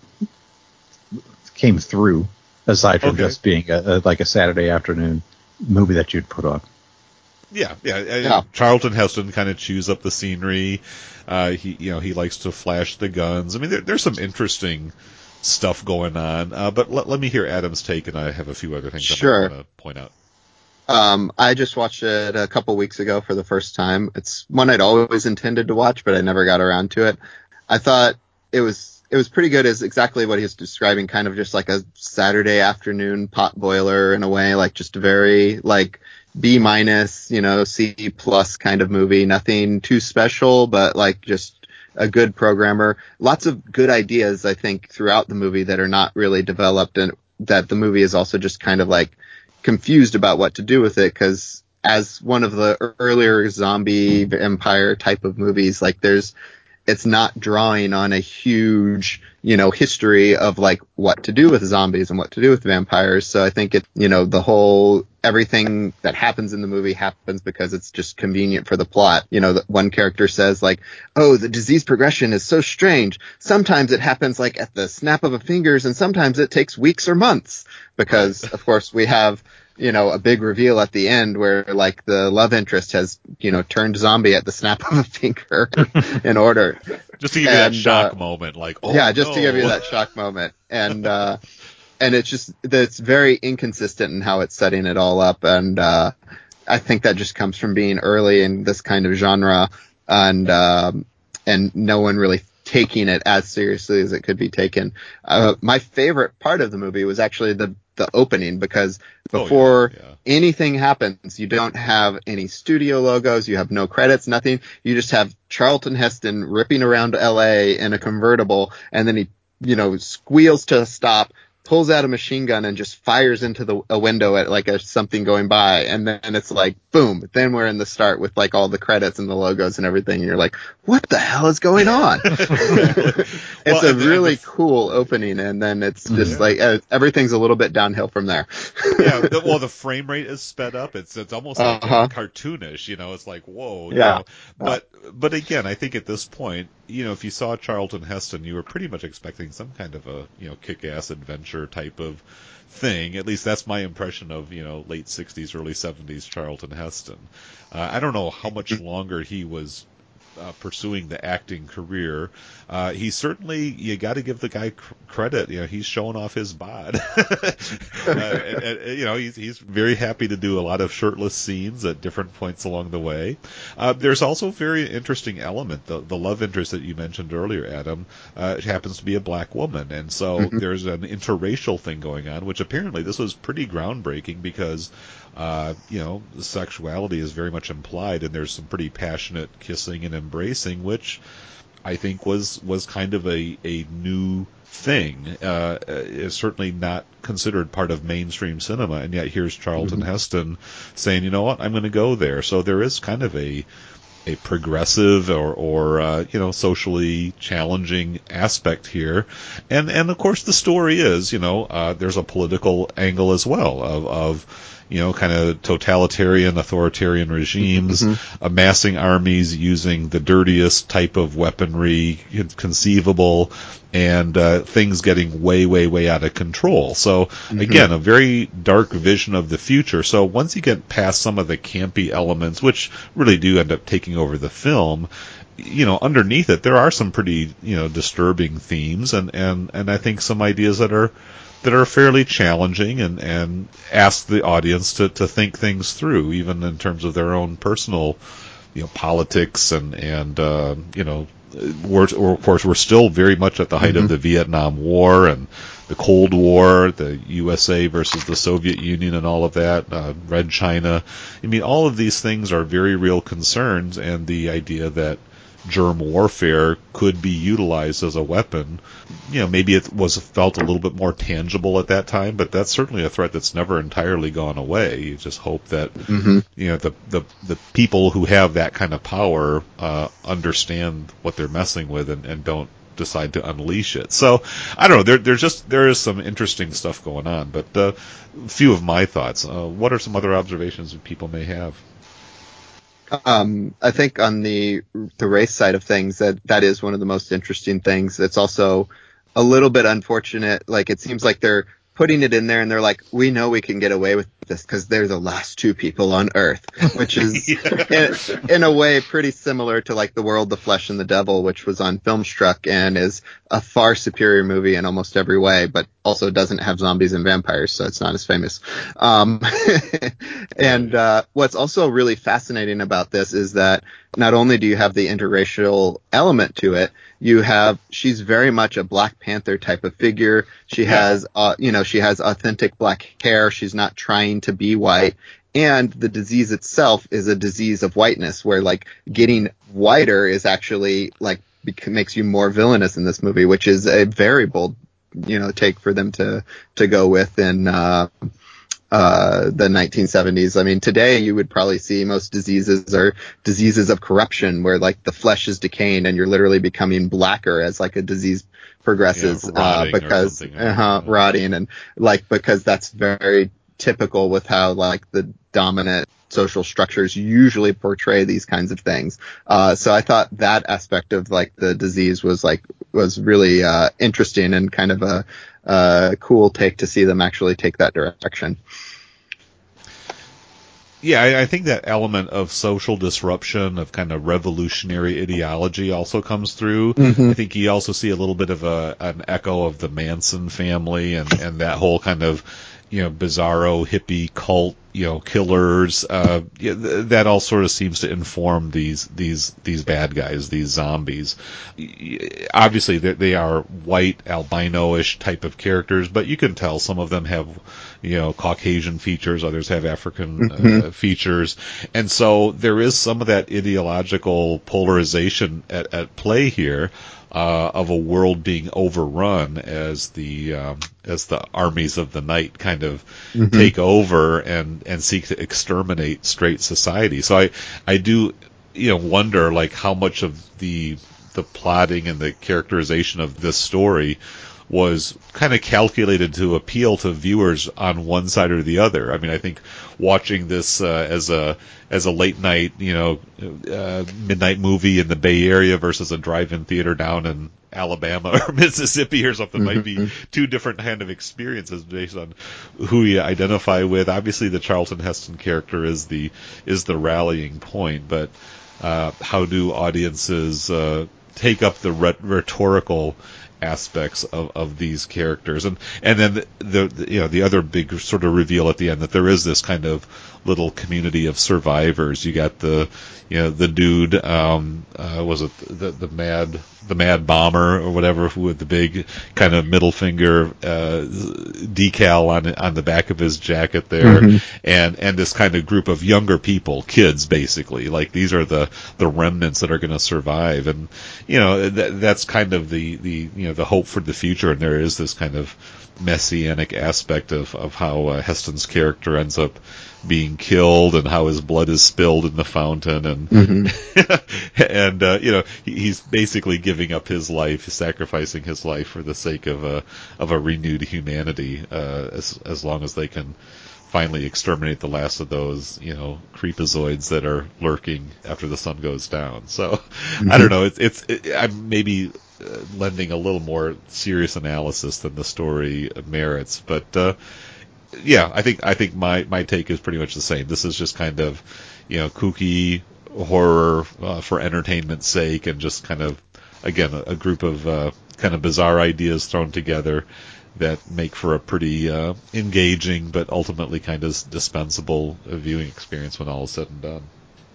through, aside from just being like a Saturday afternoon movie that you'd put on. Yeah. Charlton Heston kind of chews up the scenery. He likes to flash the guns. I mean, there's some interesting stuff going on. But let me hear Adam's take, and I have a few other things I want to point out. I just watched it a couple weeks ago for the first time. It's one I'd always intended to watch, but I never got around to it. I thought it was pretty good, as exactly what he was describing, kind of just like a Saturday afternoon pot boiler in a way, like just very like B-, C+ kind of movie. Nothing too special, but like just a good programmer. Lots of good ideas, I think, throughout the movie that are not really developed, and that the movie is also just kind of like confused about what to do with it, because as one of the earlier zombie vampire type of movies, like it's not drawing on a huge, history of like what to do with zombies and what to do with vampires. So I think everything that happens in the movie happens because it's just convenient for the plot. One character says like, oh, the disease progression is so strange. Sometimes it happens like at the snap of a fingers, and sometimes it takes weeks or months, because of course we have, a big reveal at the end where like the love interest has, turned zombie at the snap of a finger in order. Just to give you that shock moment, like, oh, yeah, just to give you that shock moment. And it's very inconsistent in how it's setting it all up. And, I think that just comes from being early in this kind of genre, and no one really taking it as seriously as it could be taken. My favorite part of the movie was actually the opening, because before anything happens, you don't have any studio logos, you have no credits, nothing. You just have Charlton Heston ripping around LA in a convertible, and then he, squeals to a stop, pulls out a machine gun, and just fires into a window at like something going by, and then it's like boom. Then we're in the start with like all the credits and the logos and everything, and you're like, what the hell is going on? It's a really cool opening, and then it's just like everything's a little bit downhill from there. The frame rate is sped up. It's almost like cartoonish. It's like whoa. Yeah. But again, I think at this point, if you saw Charlton Heston, you were pretty much expecting some kind of a kick-ass adventure type of thing. At least that's my impression of late 60s, early 70s Charlton Heston. I don't know how much longer he was pursuing the acting career. He certainly, you got to give the guy credit. He's showing off his bod. He's very happy to do a lot of shirtless scenes at different points along the way. There's also a very interesting element. The love interest that you mentioned earlier, Adam, happens to be a black woman. And so there's an interracial thing going on, which apparently this was pretty groundbreaking, because the sexuality is very much implied, and there's some pretty passionate kissing and embracing, which I think was kind of a new thing. Is certainly not considered part of mainstream cinema, and yet here's Charlton Heston saying, you know what, I'm going to go there. So there is kind of a progressive or socially challenging aspect here, and of course the story is there's a political angle as well of kind of totalitarian, authoritarian regimes amassing armies using the dirtiest type of weaponry conceivable, and things getting way, way, way out of control. So, again, a very dark vision of the future. So once you get past some of the campy elements, which really do end up taking over the film, underneath it, there are some pretty, disturbing themes, and I think some ideas that are fairly challenging, and ask the audience to think things through, even in terms of their own personal, politics and of course we're still very much at the height of the Vietnam War and the Cold War, the USA versus the Soviet Union and all of that, Red China. I mean, all of these things are very real concerns, and the idea that germ warfare could be utilized as a weapon, maybe it was felt a little bit more tangible at that time, but that's certainly a threat that's never entirely gone away. You just hope that the people who have that kind of power understand what they're messing with and don't decide to unleash it. So I don't know. There is some interesting stuff going on, but a few of my thoughts. What are some other observations that people may have? I think on the race side of things, that is one of the most interesting things. It's also a little bit unfortunate. Like, it seems like they're putting it in there and they're like, we know we can get away with this because they're the last two people on Earth, which is in a way pretty similar to like The World, the Flesh, and the Devil, which was on Filmstruck and is a far superior movie in almost every way, but also doesn't have zombies and vampires, so it's not as famous. And what's also really fascinating about this is that not only do you have the interracial element to it, she's very much a Black Panther type of figure. She has, she has authentic black hair. She's not trying to be white. And the disease itself is a disease of whiteness, where like getting whiter is actually like makes you more villainous in this movie, which is a very bold, take for them to go with in the 1970s. I mean, today you would probably see most diseases are diseases of corruption, where like the flesh is decaying and you're literally becoming blacker as like a disease progresses, because rotting, and like because that's very typical with how like the dominant social structures usually portray these kinds of things. So I thought that aspect of like the disease was really interesting and kind of a cool take to see them actually take that direction. Yeah, I think that element of social disruption, of kind of revolutionary ideology also comes through. I think you also see a little bit of an echo of the Manson family and that whole kind of, bizarro hippie cult, killers. That all sort of seems to inform these bad guys, these zombies. Obviously, they are white, albino-ish type of characters, but you can tell some of them have, Caucasian features, others have African features, and so there is some of that ideological polarization at play here. Of a world being overrun as the armies of the night kind of take over and seek to exterminate straight society. So I do wonder like how much of the plotting and the characterization of this story was kind of calculated to appeal to viewers on one side or the other. I mean, I think watching this as a late night, midnight movie in the Bay Area versus a drive-in theater down in Alabama or Mississippi or something might be two different kind of experiences based on who you identify with. Obviously, the Charlton Heston character is the rallying point, but how do audiences take up the rhetorical aspects of these characters, and then the other big sort of reveal at the end that there is this kind of little community of survivors. You got the dude, was it the mad bomber or whatever, with the big kind of middle finger decal on the back of his jacket there, and this kind of group of younger people, kids basically, like these are the remnants that are going to survive, and that's kind of the hope for the future. And there is this kind of messianic aspect of how Heston's character ends up being killed and how his blood is spilled in the fountain, and and he's basically giving up his life, sacrificing his life for the sake of a renewed humanity, as long as they can finally exterminate the last of those creepazoids that are lurking after the sun goes down. So I don't know, I'm maybe lending a little more serious analysis than the story merits, but yeah, I think my take is pretty much the same. This is just kind of kooky horror for entertainment's sake, and just kind of, again, a group of kind of bizarre ideas thrown together that make for a pretty engaging but ultimately kind of dispensable viewing experience when all is said and done.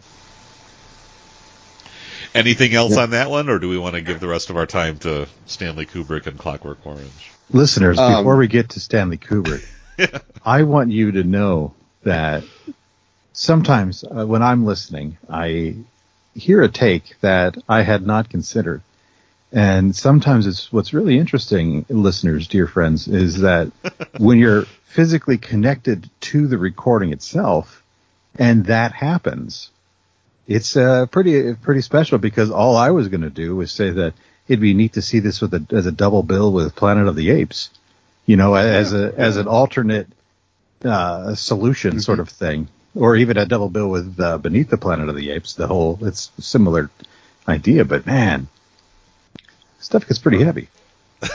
Anything else on that one, or do we want to give the rest of our time to Stanley Kubrick and Clockwork Orange? Listeners, before we get to Stanley Kubrick, I want you to know that sometimes when I'm listening, I hear a take that I had not considered. And sometimes what's really interesting, listeners, dear friends, is that when you're physically connected to the recording itself, and that happens, it's pretty special, because all I was going to do was say that it'd be neat to see this as a double bill with Planet of the Apes, as an alternate solution sort of thing, or even a double bill with Beneath the Planet of the Apes. It's a similar idea, but man, stuff gets pretty heavy.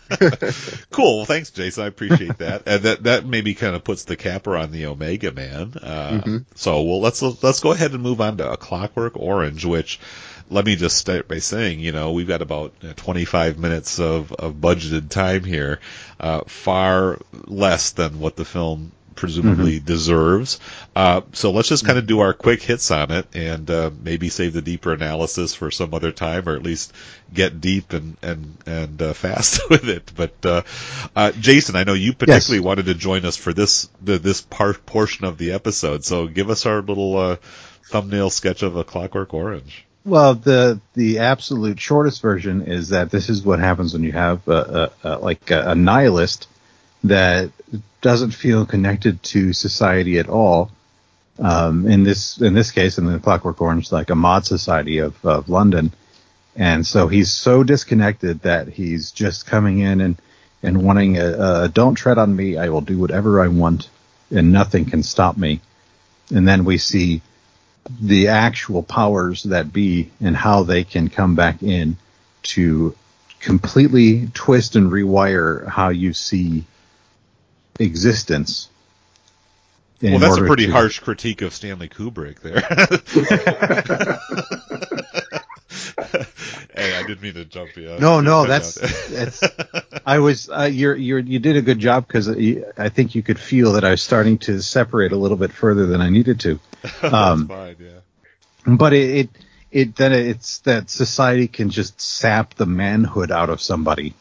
Cool. Well, thanks, Jason. I appreciate that. And that maybe kind of puts the capper on the Omega Man. So let's go ahead and move on to A Clockwork Orange, which, let me just start by saying, we've got about 25 minutes of budgeted time here, far less than what the film presumably deserves. So let's just kind of do our quick hits on it, and maybe save the deeper analysis for some other time, or at least get deep and fast with it. But Jason, I know you particularly wanted to join us for this portion of the episode. So give us our little thumbnail sketch of A Clockwork Orange. Well, the absolute shortest version is that this is what happens when you have a nihilist that doesn't feel connected to society at all. In this case, in the Clockwork Orange, like a mod society of London, and so he's so disconnected that he's just coming in and wanting don't tread on me. I will do whatever I want, and nothing can stop me. And then we see the actual powers that be and how they can come back in to completely twist and rewire how you see existence. Well, that's a pretty harsh critique of Stanley Kubrick there. Hey, I didn't mean to jump you. No, that's you did a good job, because I think you could feel that I was starting to separate a little bit further than I needed to. That's fine, yeah. But it's that society can just sap the manhood out of somebody,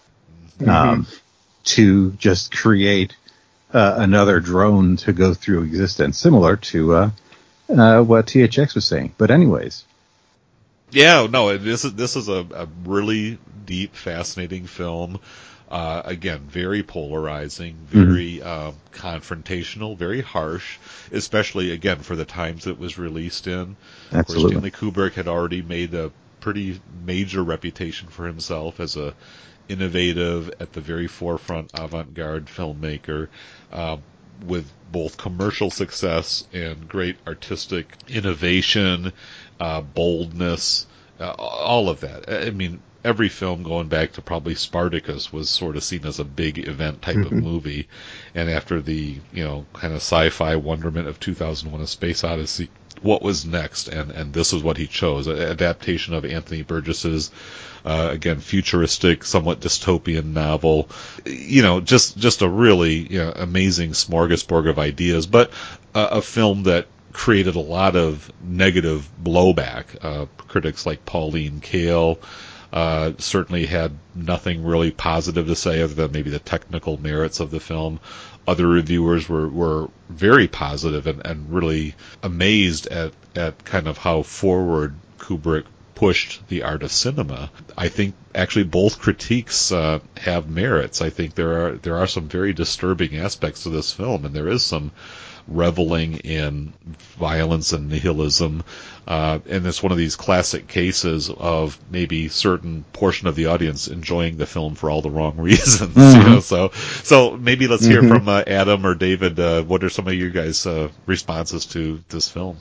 to just create another drone to go through existence, similar to what THX was saying. But anyways. Yeah, no, this is a really deep, fascinating film. Again, very polarizing, very confrontational, very harsh, especially, again, for the times it was released in. Absolutely. Of course, Stanley Kubrick had already made a pretty major reputation for himself as a innovative, at the very forefront, avant-garde filmmaker, with both commercial success and great artistic innovation, boldness, all of that. I mean, every film going back to probably Spartacus was sort of seen as a big event type of movie. And after the, kind of sci-fi wonderment of 2001: A Space Odyssey, what was next? And this is what he chose. An adaptation of Anthony Burgess's, again, futuristic, somewhat dystopian novel. Just a really, amazing smorgasbord of ideas, but a film that created a lot of negative blowback. Critics like Pauline Kael certainly had nothing really positive to say other than maybe the technical merits of the film. Other reviewers were very positive and really amazed at kind of how forward Kubrick pushed the art of cinema. I think actually both critiques have merits. I think there are some very disturbing aspects to this film, and there is some reveling in violence and nihilism, and it's one of these classic cases of maybe certain portion of the audience enjoying the film for all the wrong reasons. So maybe let's hear from Adam or David. What are some of your guys' responses to this film?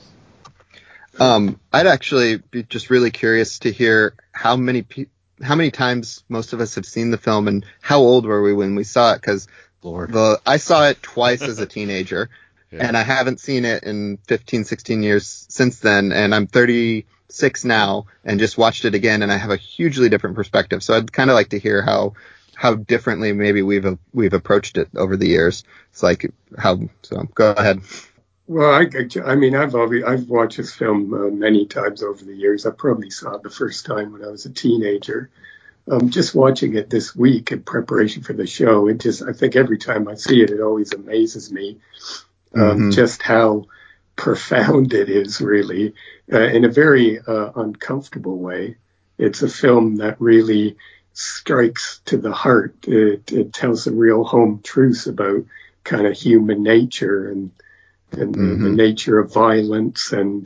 I'd actually be just really curious to hear how many times most of us have seen the film, and how old were we when we saw it, because I saw it twice as a teenager. Yeah. And I haven't seen it in 15, 16 years since then, and I'm 36 now, and just watched it again, and I have a hugely different perspective. So I'd kind of like to hear how differently maybe we've approached it over the years. It's like so go ahead. Well, I mean, I've watched this film many times over the years. I probably saw it the first time when I was a teenager. Just watching it this week in preparation for the show, I think every time I see it, it always amazes me. Just how profound it is, really, in a very uncomfortable way. It's a film that really strikes to the heart. It tells some real home truths about kind of human nature and the nature of violence and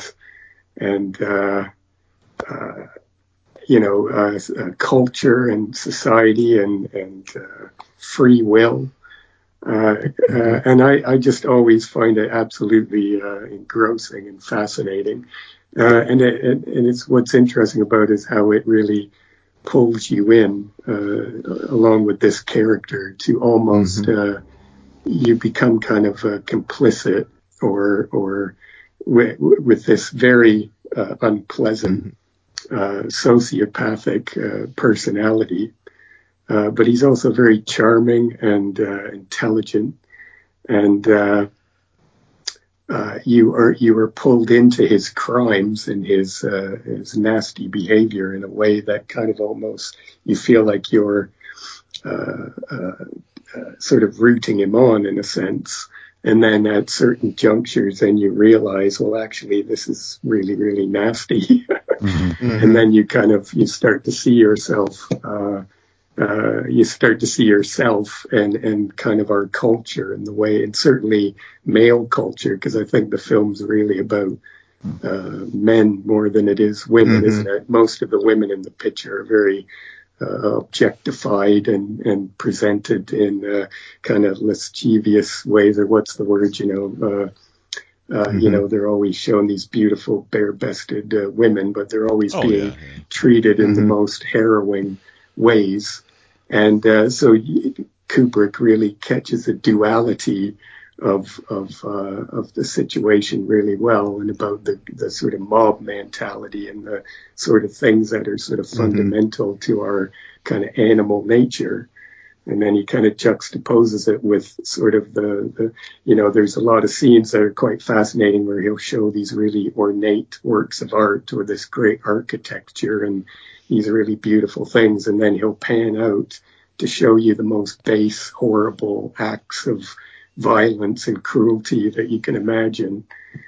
culture and society and free will. And I just always find it absolutely engrossing and fascinating. And it's what's interesting about it is how it really pulls you in along with this character to almost you become kind of complicit or with this very unpleasant sociopathic personality. But he's also very charming and intelligent, and you are pulled into his crimes and his nasty behavior in a way that kind of almost you feel like you're sort of rooting him on in a sense. And then at certain junctures, then you realize, well, actually, this is really, really nasty. And then you start to see yourself. You start to see yourself and kind of our culture and the way, and certainly male culture, because I think the film's really about men more than it is women, isn't it? Most of the women in the picture are very objectified and presented in kind of lascivious ways, or what's the word, you know, they're always showing these beautiful bare-breasted women, but they're always being treated in the most harrowing ways. And so Kubrick really catches the duality of the situation really well, and about the sort of mob mentality and the sort of things that are sort of fundamental to our kind of animal nature. And then he kind of juxtaposes it with sort of the you know, there's a lot of scenes that are quite fascinating where he'll show these really ornate works of art or this great architecture and these really beautiful things. And then he'll pan out to show you the most base, horrible acts of violence and cruelty that you can imagine.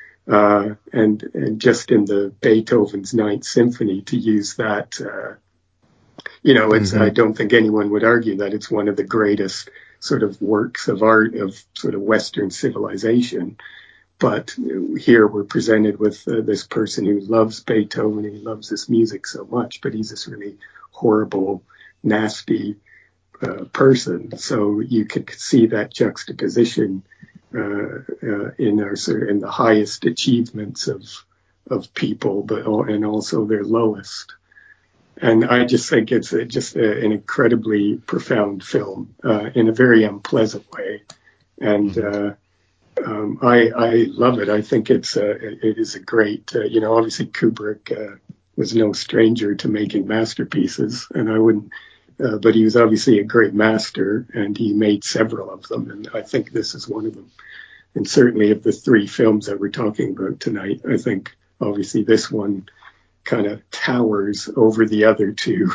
And just in the Beethoven's Ninth Symphony, to use that, you know, it's, I don't think anyone would argue that it's one of the greatest sort of works of art of sort of Western civilization. But here we're presented with this person who loves Beethoven, and he loves this music so much, but he's this really horrible, nasty person. So you could see that juxtaposition in our sort of in the highest achievements of people, but and also their lowest. And I just think it's just an incredibly profound film in a very unpleasant way. And I love it. I think it is a great, you know, obviously Kubrick was no stranger to making masterpieces, and I wouldn't, but he was obviously a great master, and he made several of them, and I think this is one of them. And certainly of the three films that we're talking about tonight, I think obviously this one kind of towers over the other two.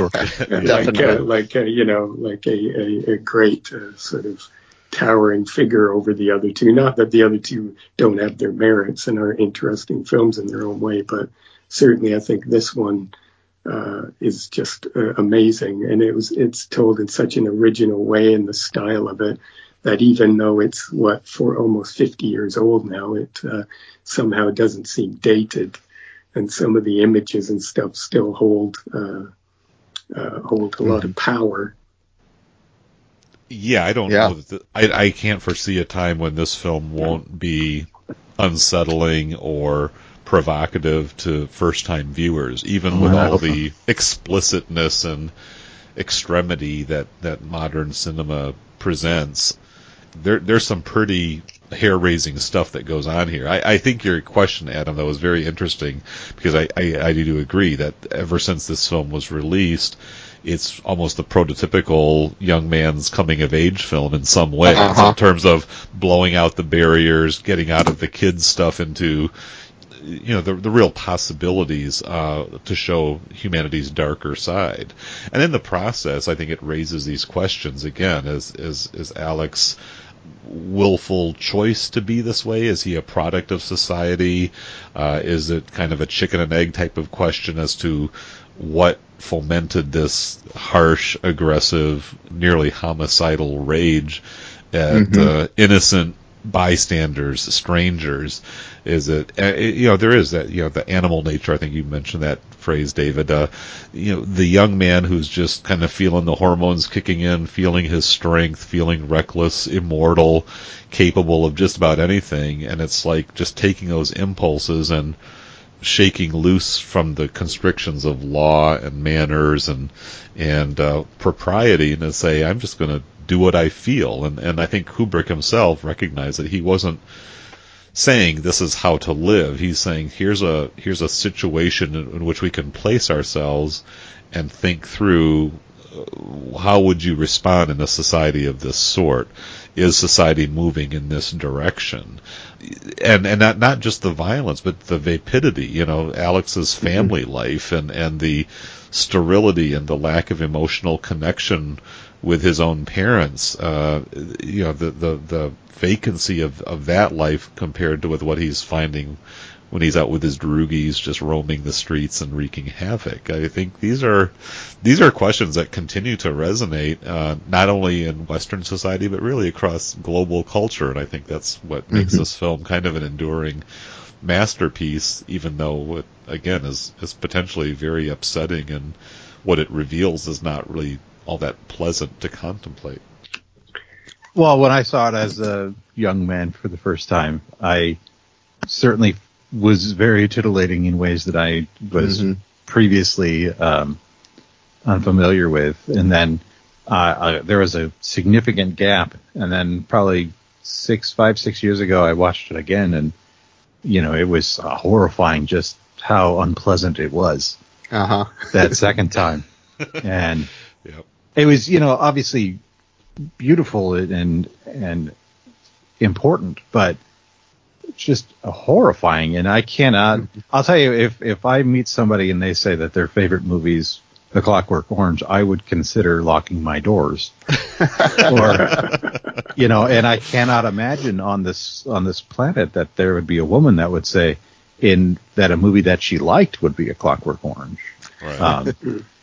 like you know, like a great sort of towering figure over the other two. Not that the other two don't have their merits and are interesting films in their own way, but certainly I think this one is just amazing, and it's told in such an original way in the style of it that even though it's for almost 50 years old now, it somehow doesn't seem dated, and some of the images and stuff still hold a lot of power. Yeah, I don't know. I can't foresee a time when this film won't be unsettling or provocative to first-time viewers, even with all the explicitness and extremity that modern cinema presents. There's some pretty hair-raising stuff that goes on here. I think your question, Adam, though, is very interesting, because I do agree that ever since this film was released, it's almost the prototypical young man's coming-of-age film in some ways, in terms of blowing out the barriers, getting out of the kids' stuff into, you know, the real possibilities to show humanity's darker side. And in the process, I think it raises these questions again: is Alex willful choice to be this way? Is he a product of society? Is it kind of a chicken and egg type of question as to what fomented this harsh, aggressive, nearly homicidal rage at innocent bystanders, strangers? Is it, you know, there is that, you know, the animal nature. I think you mentioned that phrase, David. You know, the young man who's just kind of feeling the hormones kicking in, feeling his strength, feeling reckless, immortal, capable of just about anything, and it's like just taking those impulses and shaking loose from the constrictions of law and manners and propriety, and to say, I'm just going to do what I feel. And I think Kubrick himself recognized that he wasn't saying this is how to live. He's saying here's a situation in which we can place ourselves and think through how would you respond in a society of this sort? Is society moving in this direction? And not just the violence, but the vapidity, Alex's family life and the sterility and the lack of emotional connection with his own parents, the vacancy of that life compared to with what he's finding when he's out with his droogies just roaming the streets and wreaking havoc. I think these are questions that continue to resonate, not only in Western society, but really across global culture. And I think that's what makes this film kind of an enduring masterpiece, even though it, again, is potentially very upsetting, and what it reveals is not really all that pleasant to contemplate. Well, when I saw it as a young man for the first time, I certainly was very titillating in ways that I was previously unfamiliar with. And then there was a significant gap. And then probably 5-6 years ago, I watched it again. And, it was horrifying just how unpleasant it was that second time. And it was, obviously beautiful and important, but just horrifying. And I cannot, I'll tell you, if I meet somebody and they say that their favorite movie's The Clockwork Orange, I would consider locking my doors. And I cannot imagine on this planet that there would be a woman that would say that a movie that she liked would be A Clockwork Orange. Right.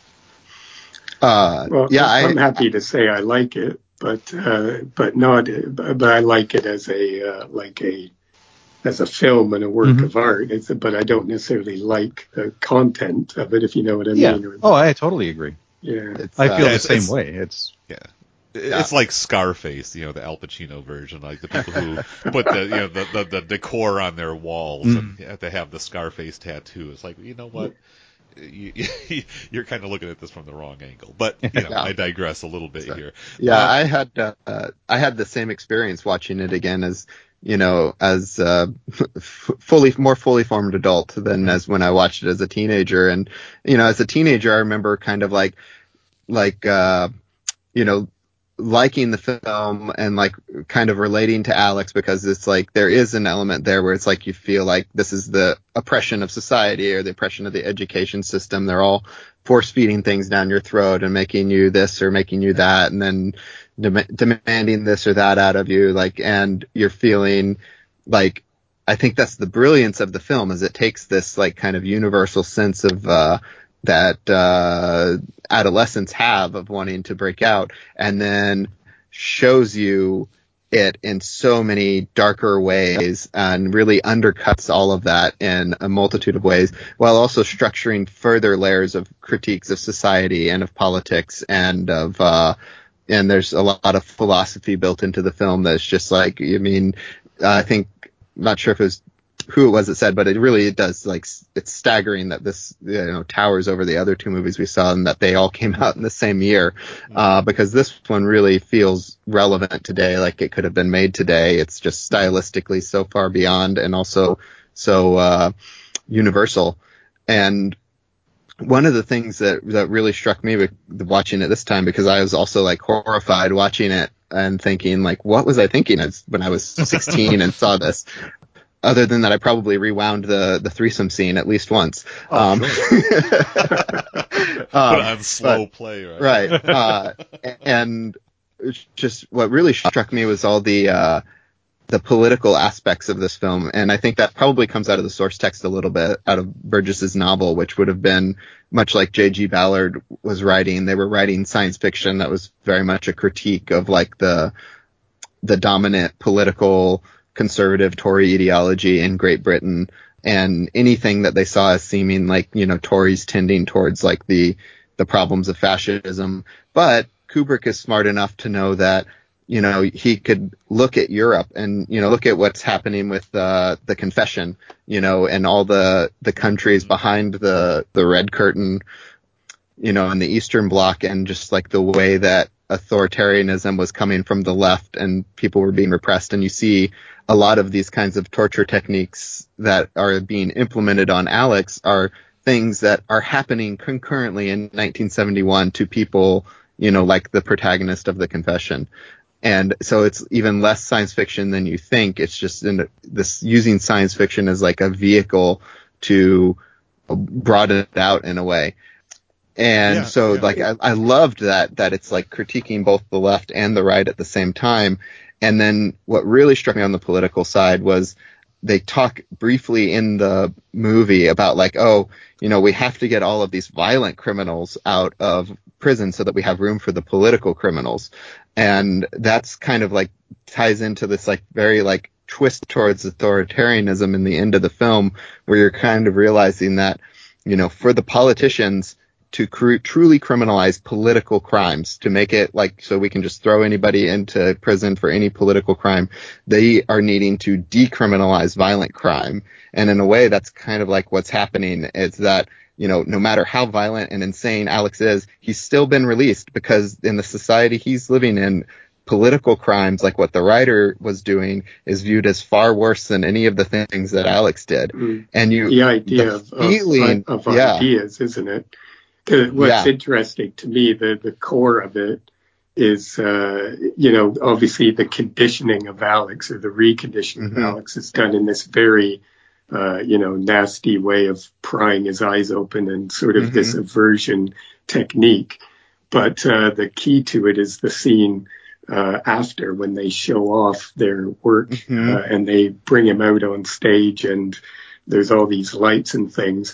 I'm happy to say I like it, but I like it as a film and a work of art. But I don't necessarily like the content of it, if you know what I mean. I totally agree. Yeah, I feel the same way. It's like Scarface, the Al Pacino version, like the people who put the decor on their walls and have to have the Scarface tattoo. It's like, you know what? You're kind of looking at this from the wrong angle, but I digress a little bit here. Yeah, I had the same experience watching it again as more fully formed adult than as when I watched it as a teenager. And as a teenager, I remember kind of liking the film and like kind of relating to Alex, because it's like there is an element there where it's like you feel like this is the oppression of society or the oppression of the education system. They're all force feeding things down your throat and making you this or making you that, and then demanding this or that out of you. And you're feeling like, I think that's the brilliance of the film, is it takes this like kind of universal sense of that adolescents have of wanting to break out, and then shows you it in so many darker ways and really undercuts all of that in a multitude of ways, while also structuring further layers of critiques of society and of politics and of and there's a lot of philosophy built into the film that's just like, I think, not sure if it was who it was that said, but it does, like, it's staggering that this towers over the other two movies we saw, and that they all came out in the same year, because this one really feels relevant today, like it could have been made today. It's just stylistically so far beyond, and also so universal. And one of the things that really struck me with watching it this time, because I was also like horrified watching it and thinking, like, what was I thinking when I was 16 and saw this? Other than that, I probably rewound the threesome scene at least once. Sure. Put on slow play, right? Right. And just what really struck me was all the political aspects of this film. And I think that probably comes out of the source text a little bit, out of Burgess's novel, which would have been much like J.G. Ballard was writing. They were writing science fiction that was very much a critique of like the dominant political conservative Tory ideology in Great Britain, and anything that they saw as seeming like, Tories tending towards like the problems of fascism. But Kubrick is smart enough to know that you know, he could look at Europe and, you know, look at what's happening with the Confession, you know, and all the countries behind the Red Curtain, you know, in the Eastern Bloc, and just like the way that authoritarianism was coming from the left and people were being repressed. And you see a lot of these kinds of torture techniques that are being implemented on Alex are things that are happening concurrently in 1971 to people, you know, like the protagonist of The Confession. And so it's even less science fiction than you think. It's just this using science fiction as like a vehicle to broaden it out in a way. And I loved that it's like critiquing both the left and the right at the same time. And then what really struck me on the political side was they talk briefly in the movie about like, oh, you know, we have to get all of these violent criminals out of prison so that we have room for the political criminals. And that's kind of like ties into this like very like twist towards authoritarianism in the end of the film, where you're kind of realizing that, you know, for the politicians to truly criminalize political crimes, to make it like so we can just throw anybody into prison for any political crime, they are needing to decriminalize violent crime. And in a way, that's kind of like what's happening is that, you know, no matter how violent and insane Alex is, he's still been released because in the society he's living in, political crimes like what the writer was doing is viewed as far worse than any of the things that Alex did. And the idea of ideas, isn't it? What's interesting to me, the core of it is, you know, obviously the conditioning of Alex, or the reconditioning of Alex, is done in this very, you know, nasty way of prying his eyes open and sort of this aversion technique. But the key to it is the scene after, when they show off their work and they bring him out on stage, and there's all these lights and things.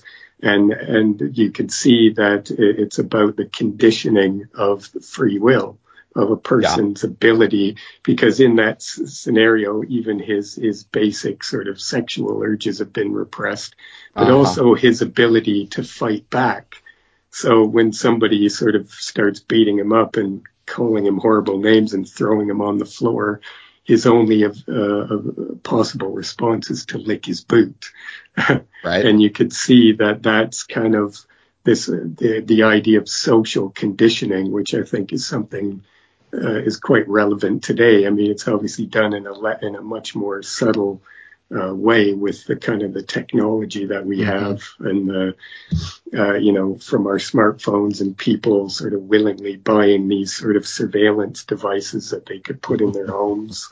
And you can see that it's about the conditioning of the free will of a person's ability, because in that scenario, even his basic sort of sexual urges have been repressed, but also his ability to fight back. So when somebody sort of starts beating him up and calling him horrible names and throwing him on the floor, his only possible response is to lick his boot. Right. And you could see that that's kind of this, the idea of social conditioning, which I think is something is quite relevant today. I mean, it's obviously done in a much more subtle way with the kind of the technology that we have, and you know, from our smartphones and people sort of willingly buying these sort of surveillance devices that they could put in their homes,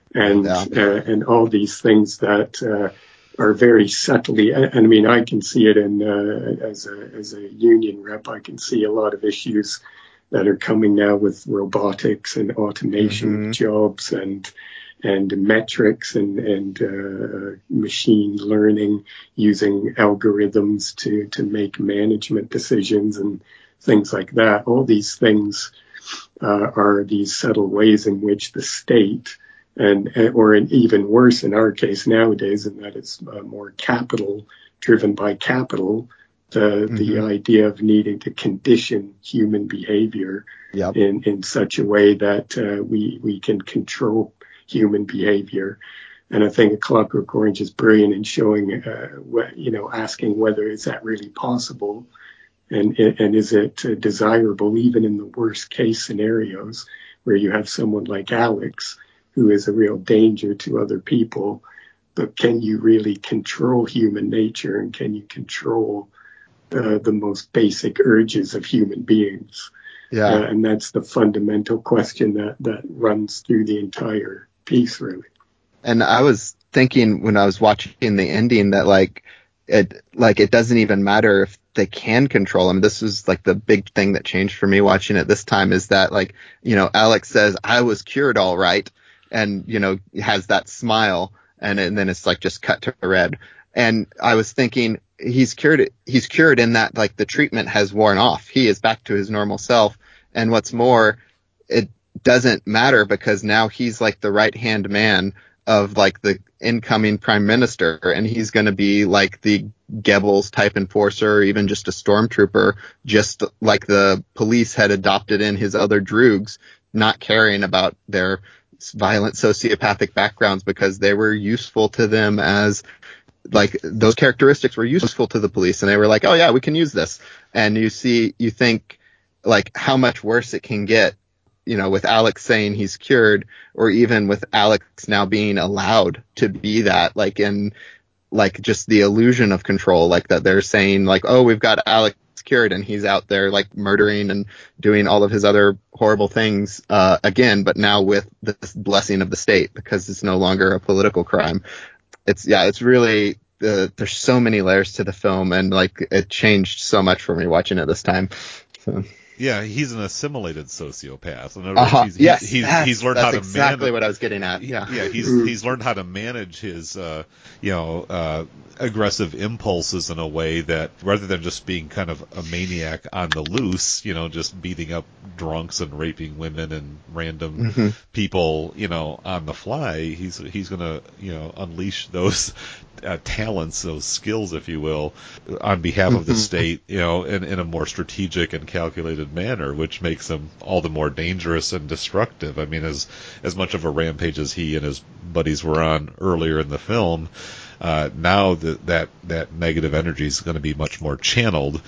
and all these things that are very subtly. I mean, I can see it in as a union rep. I can see a lot of issues that are coming now with robotics and automation of jobs, and metrics and machine learning, using algorithms to make management decisions and things like that. All these things are these subtle ways in which the state, or even worse in our case nowadays, in that it's more capital driven by capital, the idea of needing to condition human behavior in such a way that we can control human behavior. And I think A Clockwork Orange is brilliant in showing, you know, asking whether is that really possible, and is it desirable, even in the worst case scenarios where you have someone like Alex, who is a real danger to other people. But can you really control human nature, and can you control the most basic urges of human beings? And that's the fundamental question that runs through the entire piece, really. And I was thinking when I was watching the ending that it doesn't even matter if they can control him. This was like the big thing that changed for me watching it this time, is that, like, you know, Alex says, "I was cured all right," and, you know, has that smile, and then it's like just cut to red. And I was thinking, he's cured in that, like, the treatment has worn off. He is back to his normal self. And what's more, it doesn't matter, because now he's like the right-hand man of, like, the incoming prime minister, and he's going to be like the Goebbels type enforcer, or even just a stormtrooper, just like the police had adopted in his other droogs, not caring about their violent sociopathic backgrounds because they were useful to them as, like, those characteristics were useful to the police, and they were like, oh yeah, we can use this. And you think like how much worse it can get, with Alex saying he's cured, or even with Alex now being allowed to be that, like, in like just the illusion of control, like that they're saying like, oh, we've got Alex cured, and he's out there like murdering and doing all of his other horrible things again, but now with the blessing of the state, because it's no longer a political crime. It's really there's so many layers to the film, and like it changed so much for me watching it this time. So. Yeah, he's an assimilated sociopath. In other words, he's learned how to exactly what I was getting at. Yeah, he's learned how to manage his aggressive impulses in a way that, rather than just being kind of a maniac on the loose, just beating up drunks and raping women and random people, on the fly, he's going to unleash those talents, those skills, if you will, on behalf of the state, in a more strategic and calculated manner, which makes him all the more dangerous and destructive. I mean, as much of a rampage as he and his buddies were on earlier in the film, now that negative energy is going to be much more channeled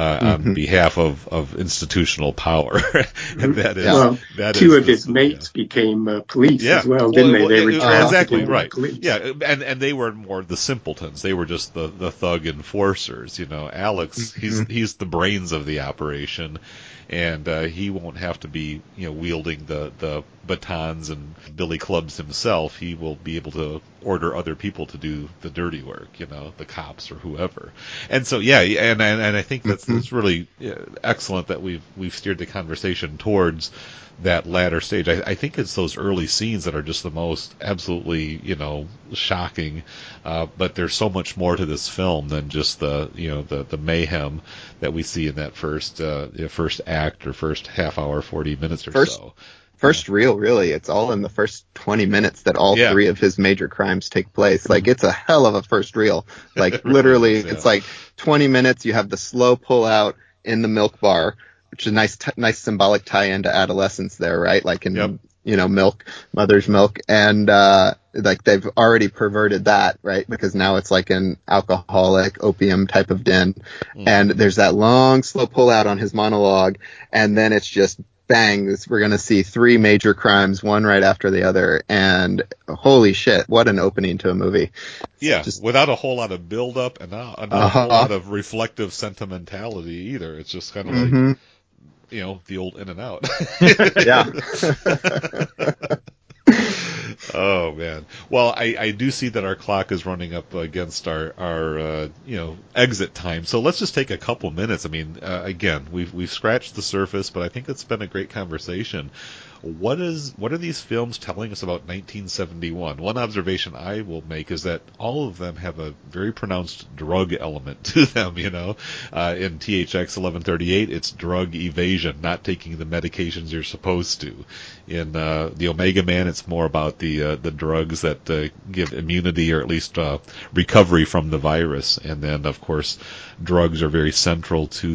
on behalf of institutional power. And that is two of his mates became police as well, didn't they? They were exactly right. Police. Yeah, and they were more the simpletons. They were just the thug enforcers. Alex, he's the brains of the operation, and he won't have to be wielding the batons and billy clubs himself. He will be able to order other people to do the dirty work, the cops or whoever. And so and I think that's really excellent that we've steered the conversation towards that latter stage. I think it's those early scenes that are just the most absolutely shocking, but there's so much more to this film than just the mayhem that we see in that first act or first half hour, 40 minutes or so. First reel, really. It's all in the first 20 minutes that all three of his major crimes take place. Like, it's a hell of a first reel. Like, literally, it's like 20 minutes. You have the slow pull out in the milk bar, which is a nice symbolic tie-in to adolescence there, right? Like in, milk, mother's milk. And, like, they've already perverted that, right? Because now it's like an alcoholic opium type of den. And there's that long, slow pull out on his monologue. And then it's just bang, we're going to see three major crimes, one right after the other, and holy shit, what an opening to a movie. Yeah, without a whole lot of build-up and not a whole lot of reflective sentimentality either. It's just kind of like, the old in and out. Yeah. Oh man. Well, I do see that our clock is running up against our exit time. So let's just take a couple minutes. I mean, again, we've scratched the surface, but I think it's been a great conversation. What are these films telling us about 1971? One observation I will make is that all of them have a very pronounced drug element to them, In THX 1138, it's drug evasion, not taking the medications you're supposed to. In the Omega Man, it's more about the drugs that give immunity or at least recovery from the virus. And then, of course, drugs are very central to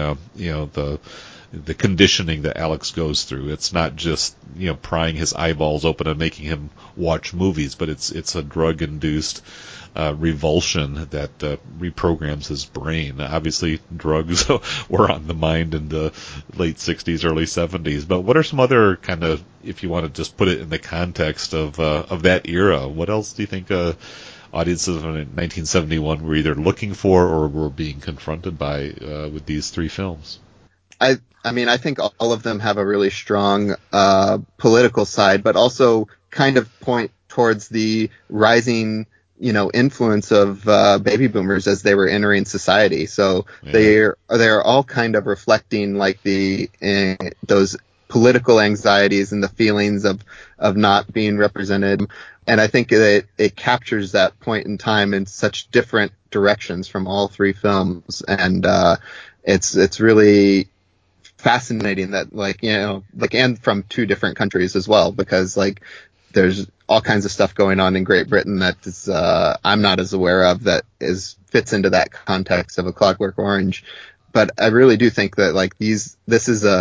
the conditioning that Alex goes through. It's not just, prying his eyeballs open and making him watch movies, but it's a drug-induced revulsion that reprograms his brain. Obviously, drugs were on the mind in the late 60s, early 70s, but what are some other kind of, if you want to just put it in the context of that era, what else do you think audiences in 1971 were either looking for or were being confronted by with these three films? I mean, I think all of them have a really strong political side, but also kind of point towards the rising, influence of baby boomers as they were entering society. So they're all kind of reflecting like those political anxieties and the feelings of not being represented. And I think that it captures that point in time in such different directions from all three films. And it's really fascinating that and from two different countries as well, because there's all kinds of stuff going on in Great Britain that is I'm not as aware of that fits into that context of A Clockwork Orange. But I really do think that this is a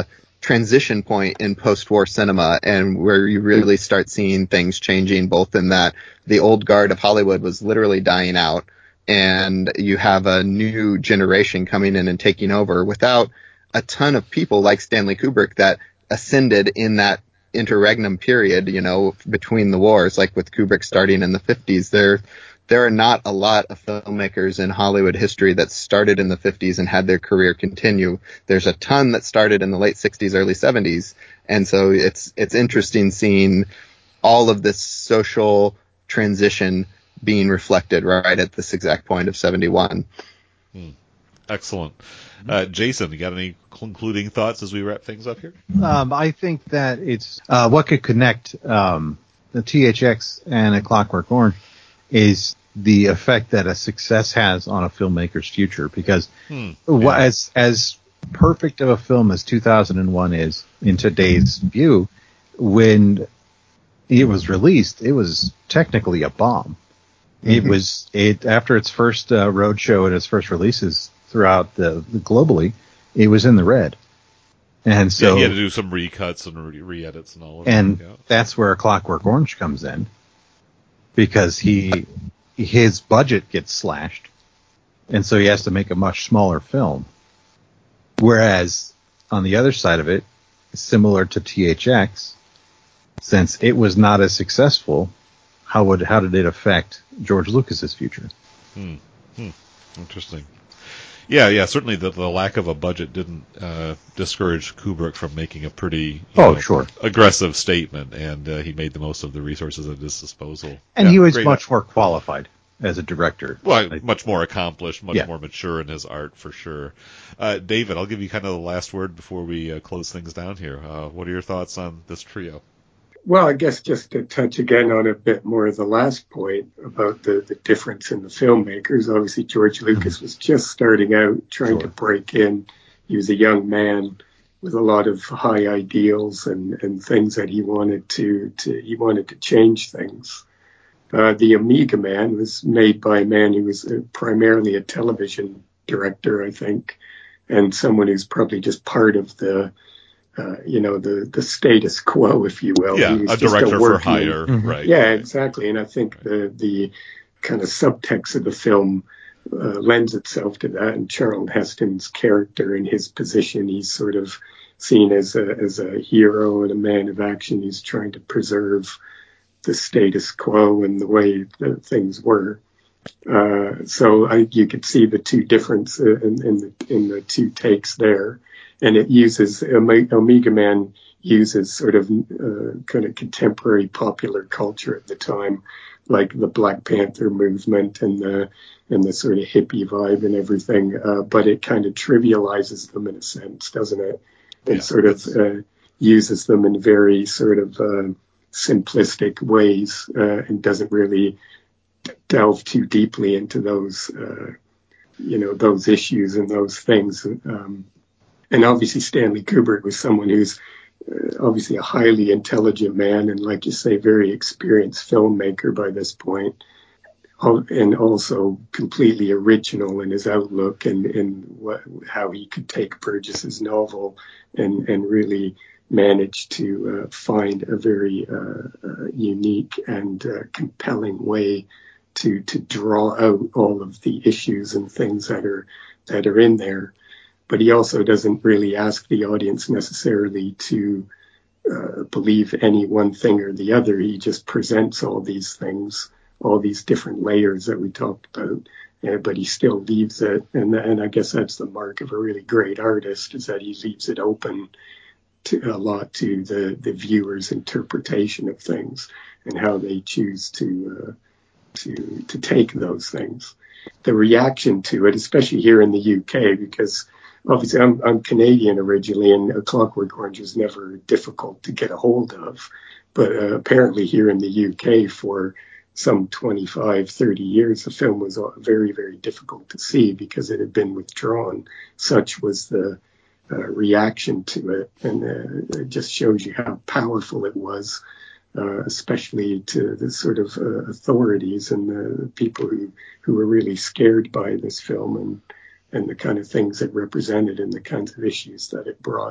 transition point in post-war cinema, and where you really start seeing things changing, both in that the old guard of Hollywood was literally dying out, and you have a new generation coming in and taking over without a ton of people like Stanley Kubrick that ascended in that interregnum period, between the wars. Like with Kubrick starting in the 50s, there are not a lot of filmmakers in Hollywood history that started in the 50s and had their career continue. There's a ton that started in the late 60s, early 70s. And so it's interesting seeing all of this social transition being reflected right at this exact point of 71. Excellent. Jason, you got any concluding thoughts as we wrap things up here? I think that it's what could connect the THX and A Clockwork Orange is the effect that a success has on a filmmaker's future. Because as perfect of a film as 2001 is in today's view, when it was released, it was technically a bomb. Mm-hmm. After its first roadshow and its first releases throughout the globally, it was in the red. And so he had to do some recuts and re-edits and all of that. And that's where A Clockwork Orange comes in, because his budget gets slashed, and so he has to make a much smaller film. Whereas on the other side of it, similar to THX, since it was not as successful, how did it affect George Lucas's future? Interesting. Yeah. Certainly, the lack of a budget didn't discourage Kubrick from making a pretty aggressive statement, and he made the most of the resources at his disposal. And he was much more qualified as a director. Well, much more accomplished, much more mature in his art, for sure. David, I'll give you kind of the last word before we close things down here. What are your thoughts on this trio? Well, I guess just to touch again on a bit more of the last point about the difference in the filmmakers. Obviously, George Lucas was just starting out, trying to break in. He was a young man with a lot of high ideals and things that he wanted to change things. The Omega Man was made by a man who was primarily a television director, I think, and someone who's probably just part of the status quo, if you will. Yeah, a director for hire, right? Yeah, exactly. And I think the kind of subtext of the film lends itself to that. And Charlton Heston's character in his position, he's sort of seen as a hero and a man of action. He's trying to preserve the status quo and the way that things were. So you could see the two difference in the two takes there. And it uses, Omega Man uses sort of kind of contemporary popular culture at the time, like the Black Panther movement and the sort of hippie vibe and everything. But it kind of trivializes them in a sense, doesn't it? It sort of uses them in very sort of simplistic ways and doesn't really delve too deeply into those, those issues and those things. And obviously Stanley Kubrick was someone who's obviously a highly intelligent man and, like you say, very experienced filmmaker by this point, and also completely original in his outlook and how he could take Burgess's novel and really manage to find a very unique and compelling way to draw out all of the issues and things that are in there. But he also doesn't really ask the audience necessarily to believe any one thing or the other. He just presents all these things, all these different layers that we talked about, but he still leaves it. And I guess that's the mark of a really great artist, is that he leaves it open a lot to the viewer's interpretation of things and how they choose to take those things. The reaction to it, especially here in the UK, because obviously I'm Canadian originally, and A Clockwork Orange was never difficult to get a hold of. But apparently here in the UK for some 25, 30 years, the film was very, very difficult to see because it had been withdrawn. Such was the reaction to it. And it just shows you how powerful it was, especially to the sort of authorities and the people who were really scared by this film and the kind of things it represented and the kinds of issues that it brought.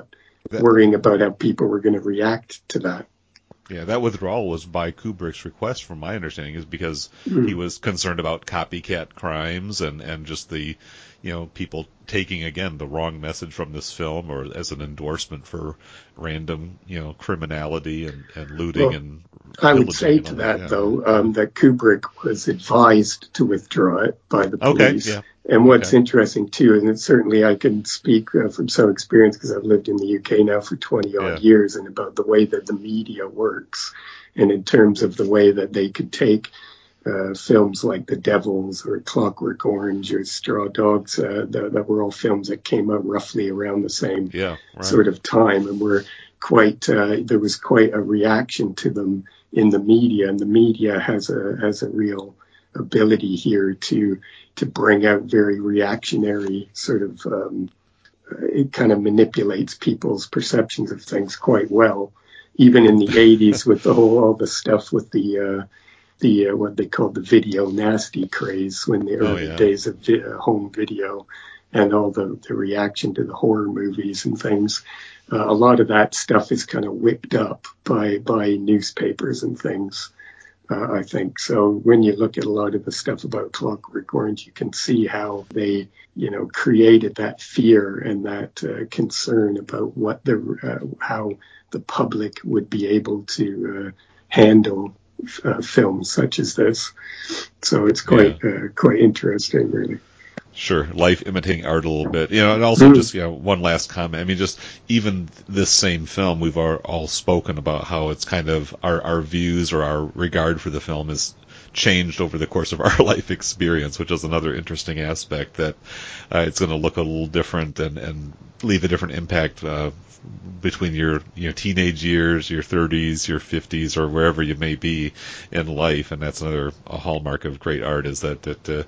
worrying about how people were going to react to that. Yeah, that withdrawal was by Kubrick's request, from my understanding, is because he was concerned about copycat crimes and just the, people taking, again, the wrong message from this film or as an endorsement for random, criminality and looting and I would say to that, that Kubrick was advised to withdraw it by the police. Okay, yeah. And what's interesting, too, and certainly I can speak from some experience because I've lived in the UK now for 20-odd years, and about the way that the media works, and in terms of the way that they could take films like The Devils or Clockwork Orange or Straw Dogs, that were all films that came out roughly around the same sort of time, and were quite there was quite a reaction to them in the media, and the media has a real ability here to bring out very reactionary sort of it kind of manipulates people's perceptions of things quite well. Even in the 80s with all the stuff with the what they called the video nasty craze, when the early days of home video and all the reaction to the horror movies and things. A lot of that stuff is kind of whipped up by newspapers and things, I think. So when you look at a lot of the stuff about Clockwork Orange, you can see how they, created that fear and that concern about what how the public would be able to handle films such as this. So it's quite interesting, really. Sure, life imitating art a little bit, and also just one last comment. I mean, just even this same film, we've all spoken about how it's kind of our views or our regard for the film is changed over the course of our life experience, which is another interesting aspect, that it's going to look a little different and leave a different impact between your teenage years, your 30s, your 50s, or wherever you may be in life. And that's a hallmark of great art, is that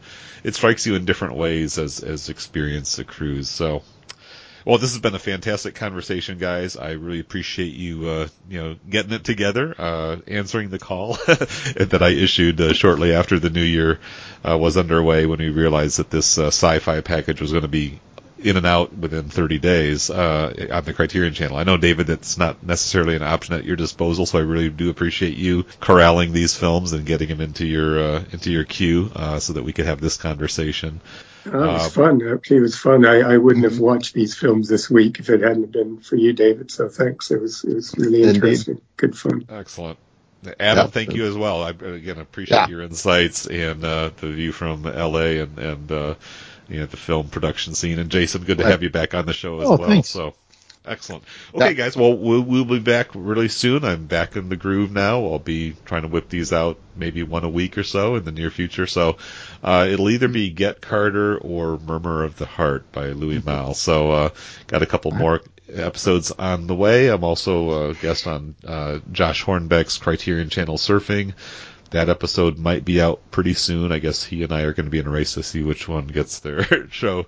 it strikes you in different ways as experience accrues. So, well, this has been a fantastic conversation, guys. I really appreciate you, getting it together, answering the call that I issued shortly after the new year was underway, when we realized that this sci-fi package was going to be in and out within 30 days on the Criterion Channel. I know, David, that's not necessarily an option at your disposal, so I really do appreciate you corralling these films and getting them into your queue so that we could have this conversation. It was fun. It was fun. I wouldn't have watched these films this week if it hadn't been for you, David. So thanks. It was really interesting. Good fun. Excellent. Adam, thank you as well. I again appreciate your insights and the view from LA and the film production scene. And Jason, good to have you back on the show as well. Thanks. So excellent. Okay, guys. Well, we'll be back really soon. I'm back in the groove now. I'll be trying to whip these out maybe one a week or so in the near future. So it'll either be Get Carter or Murmur of the Heart by Louis Malle. So got a couple more episodes on the way. I'm also a guest on Josh Hornbeck's Criterion Channel Surfing. That episode might be out pretty soon. I guess he and I are going to be in a race to see which one gets their show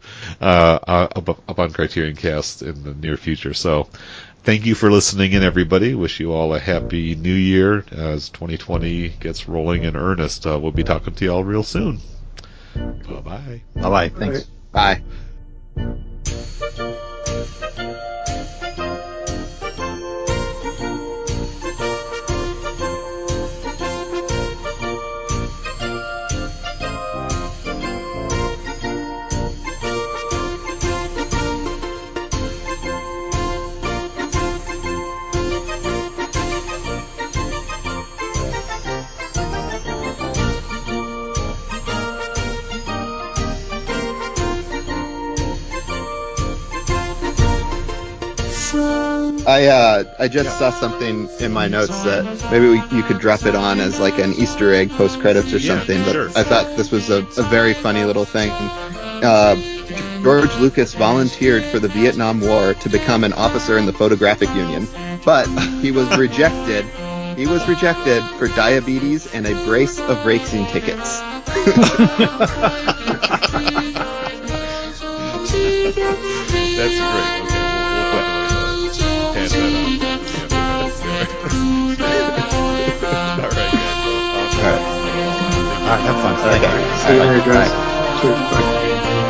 up on Criterion Cast in the near future. So thank you for listening in, everybody. Wish you all a happy new year as 2020 gets rolling in earnest. We'll be talking to you all real soon. Bye-bye. Bye-bye. Thanks. Bye. I just saw something in my notes that maybe you could drop it on as like an Easter egg post credits or something. But sure. I thought this was a very funny little thing. George Lucas volunteered for the Vietnam War to become an officer in the Photographic Union, but he was rejected. He was rejected for diabetes and a brace of racing tickets. That's great. Okay, we'll pass that on. All right, guys. All right. Have fun. See you later, guys. Cheers. Bye.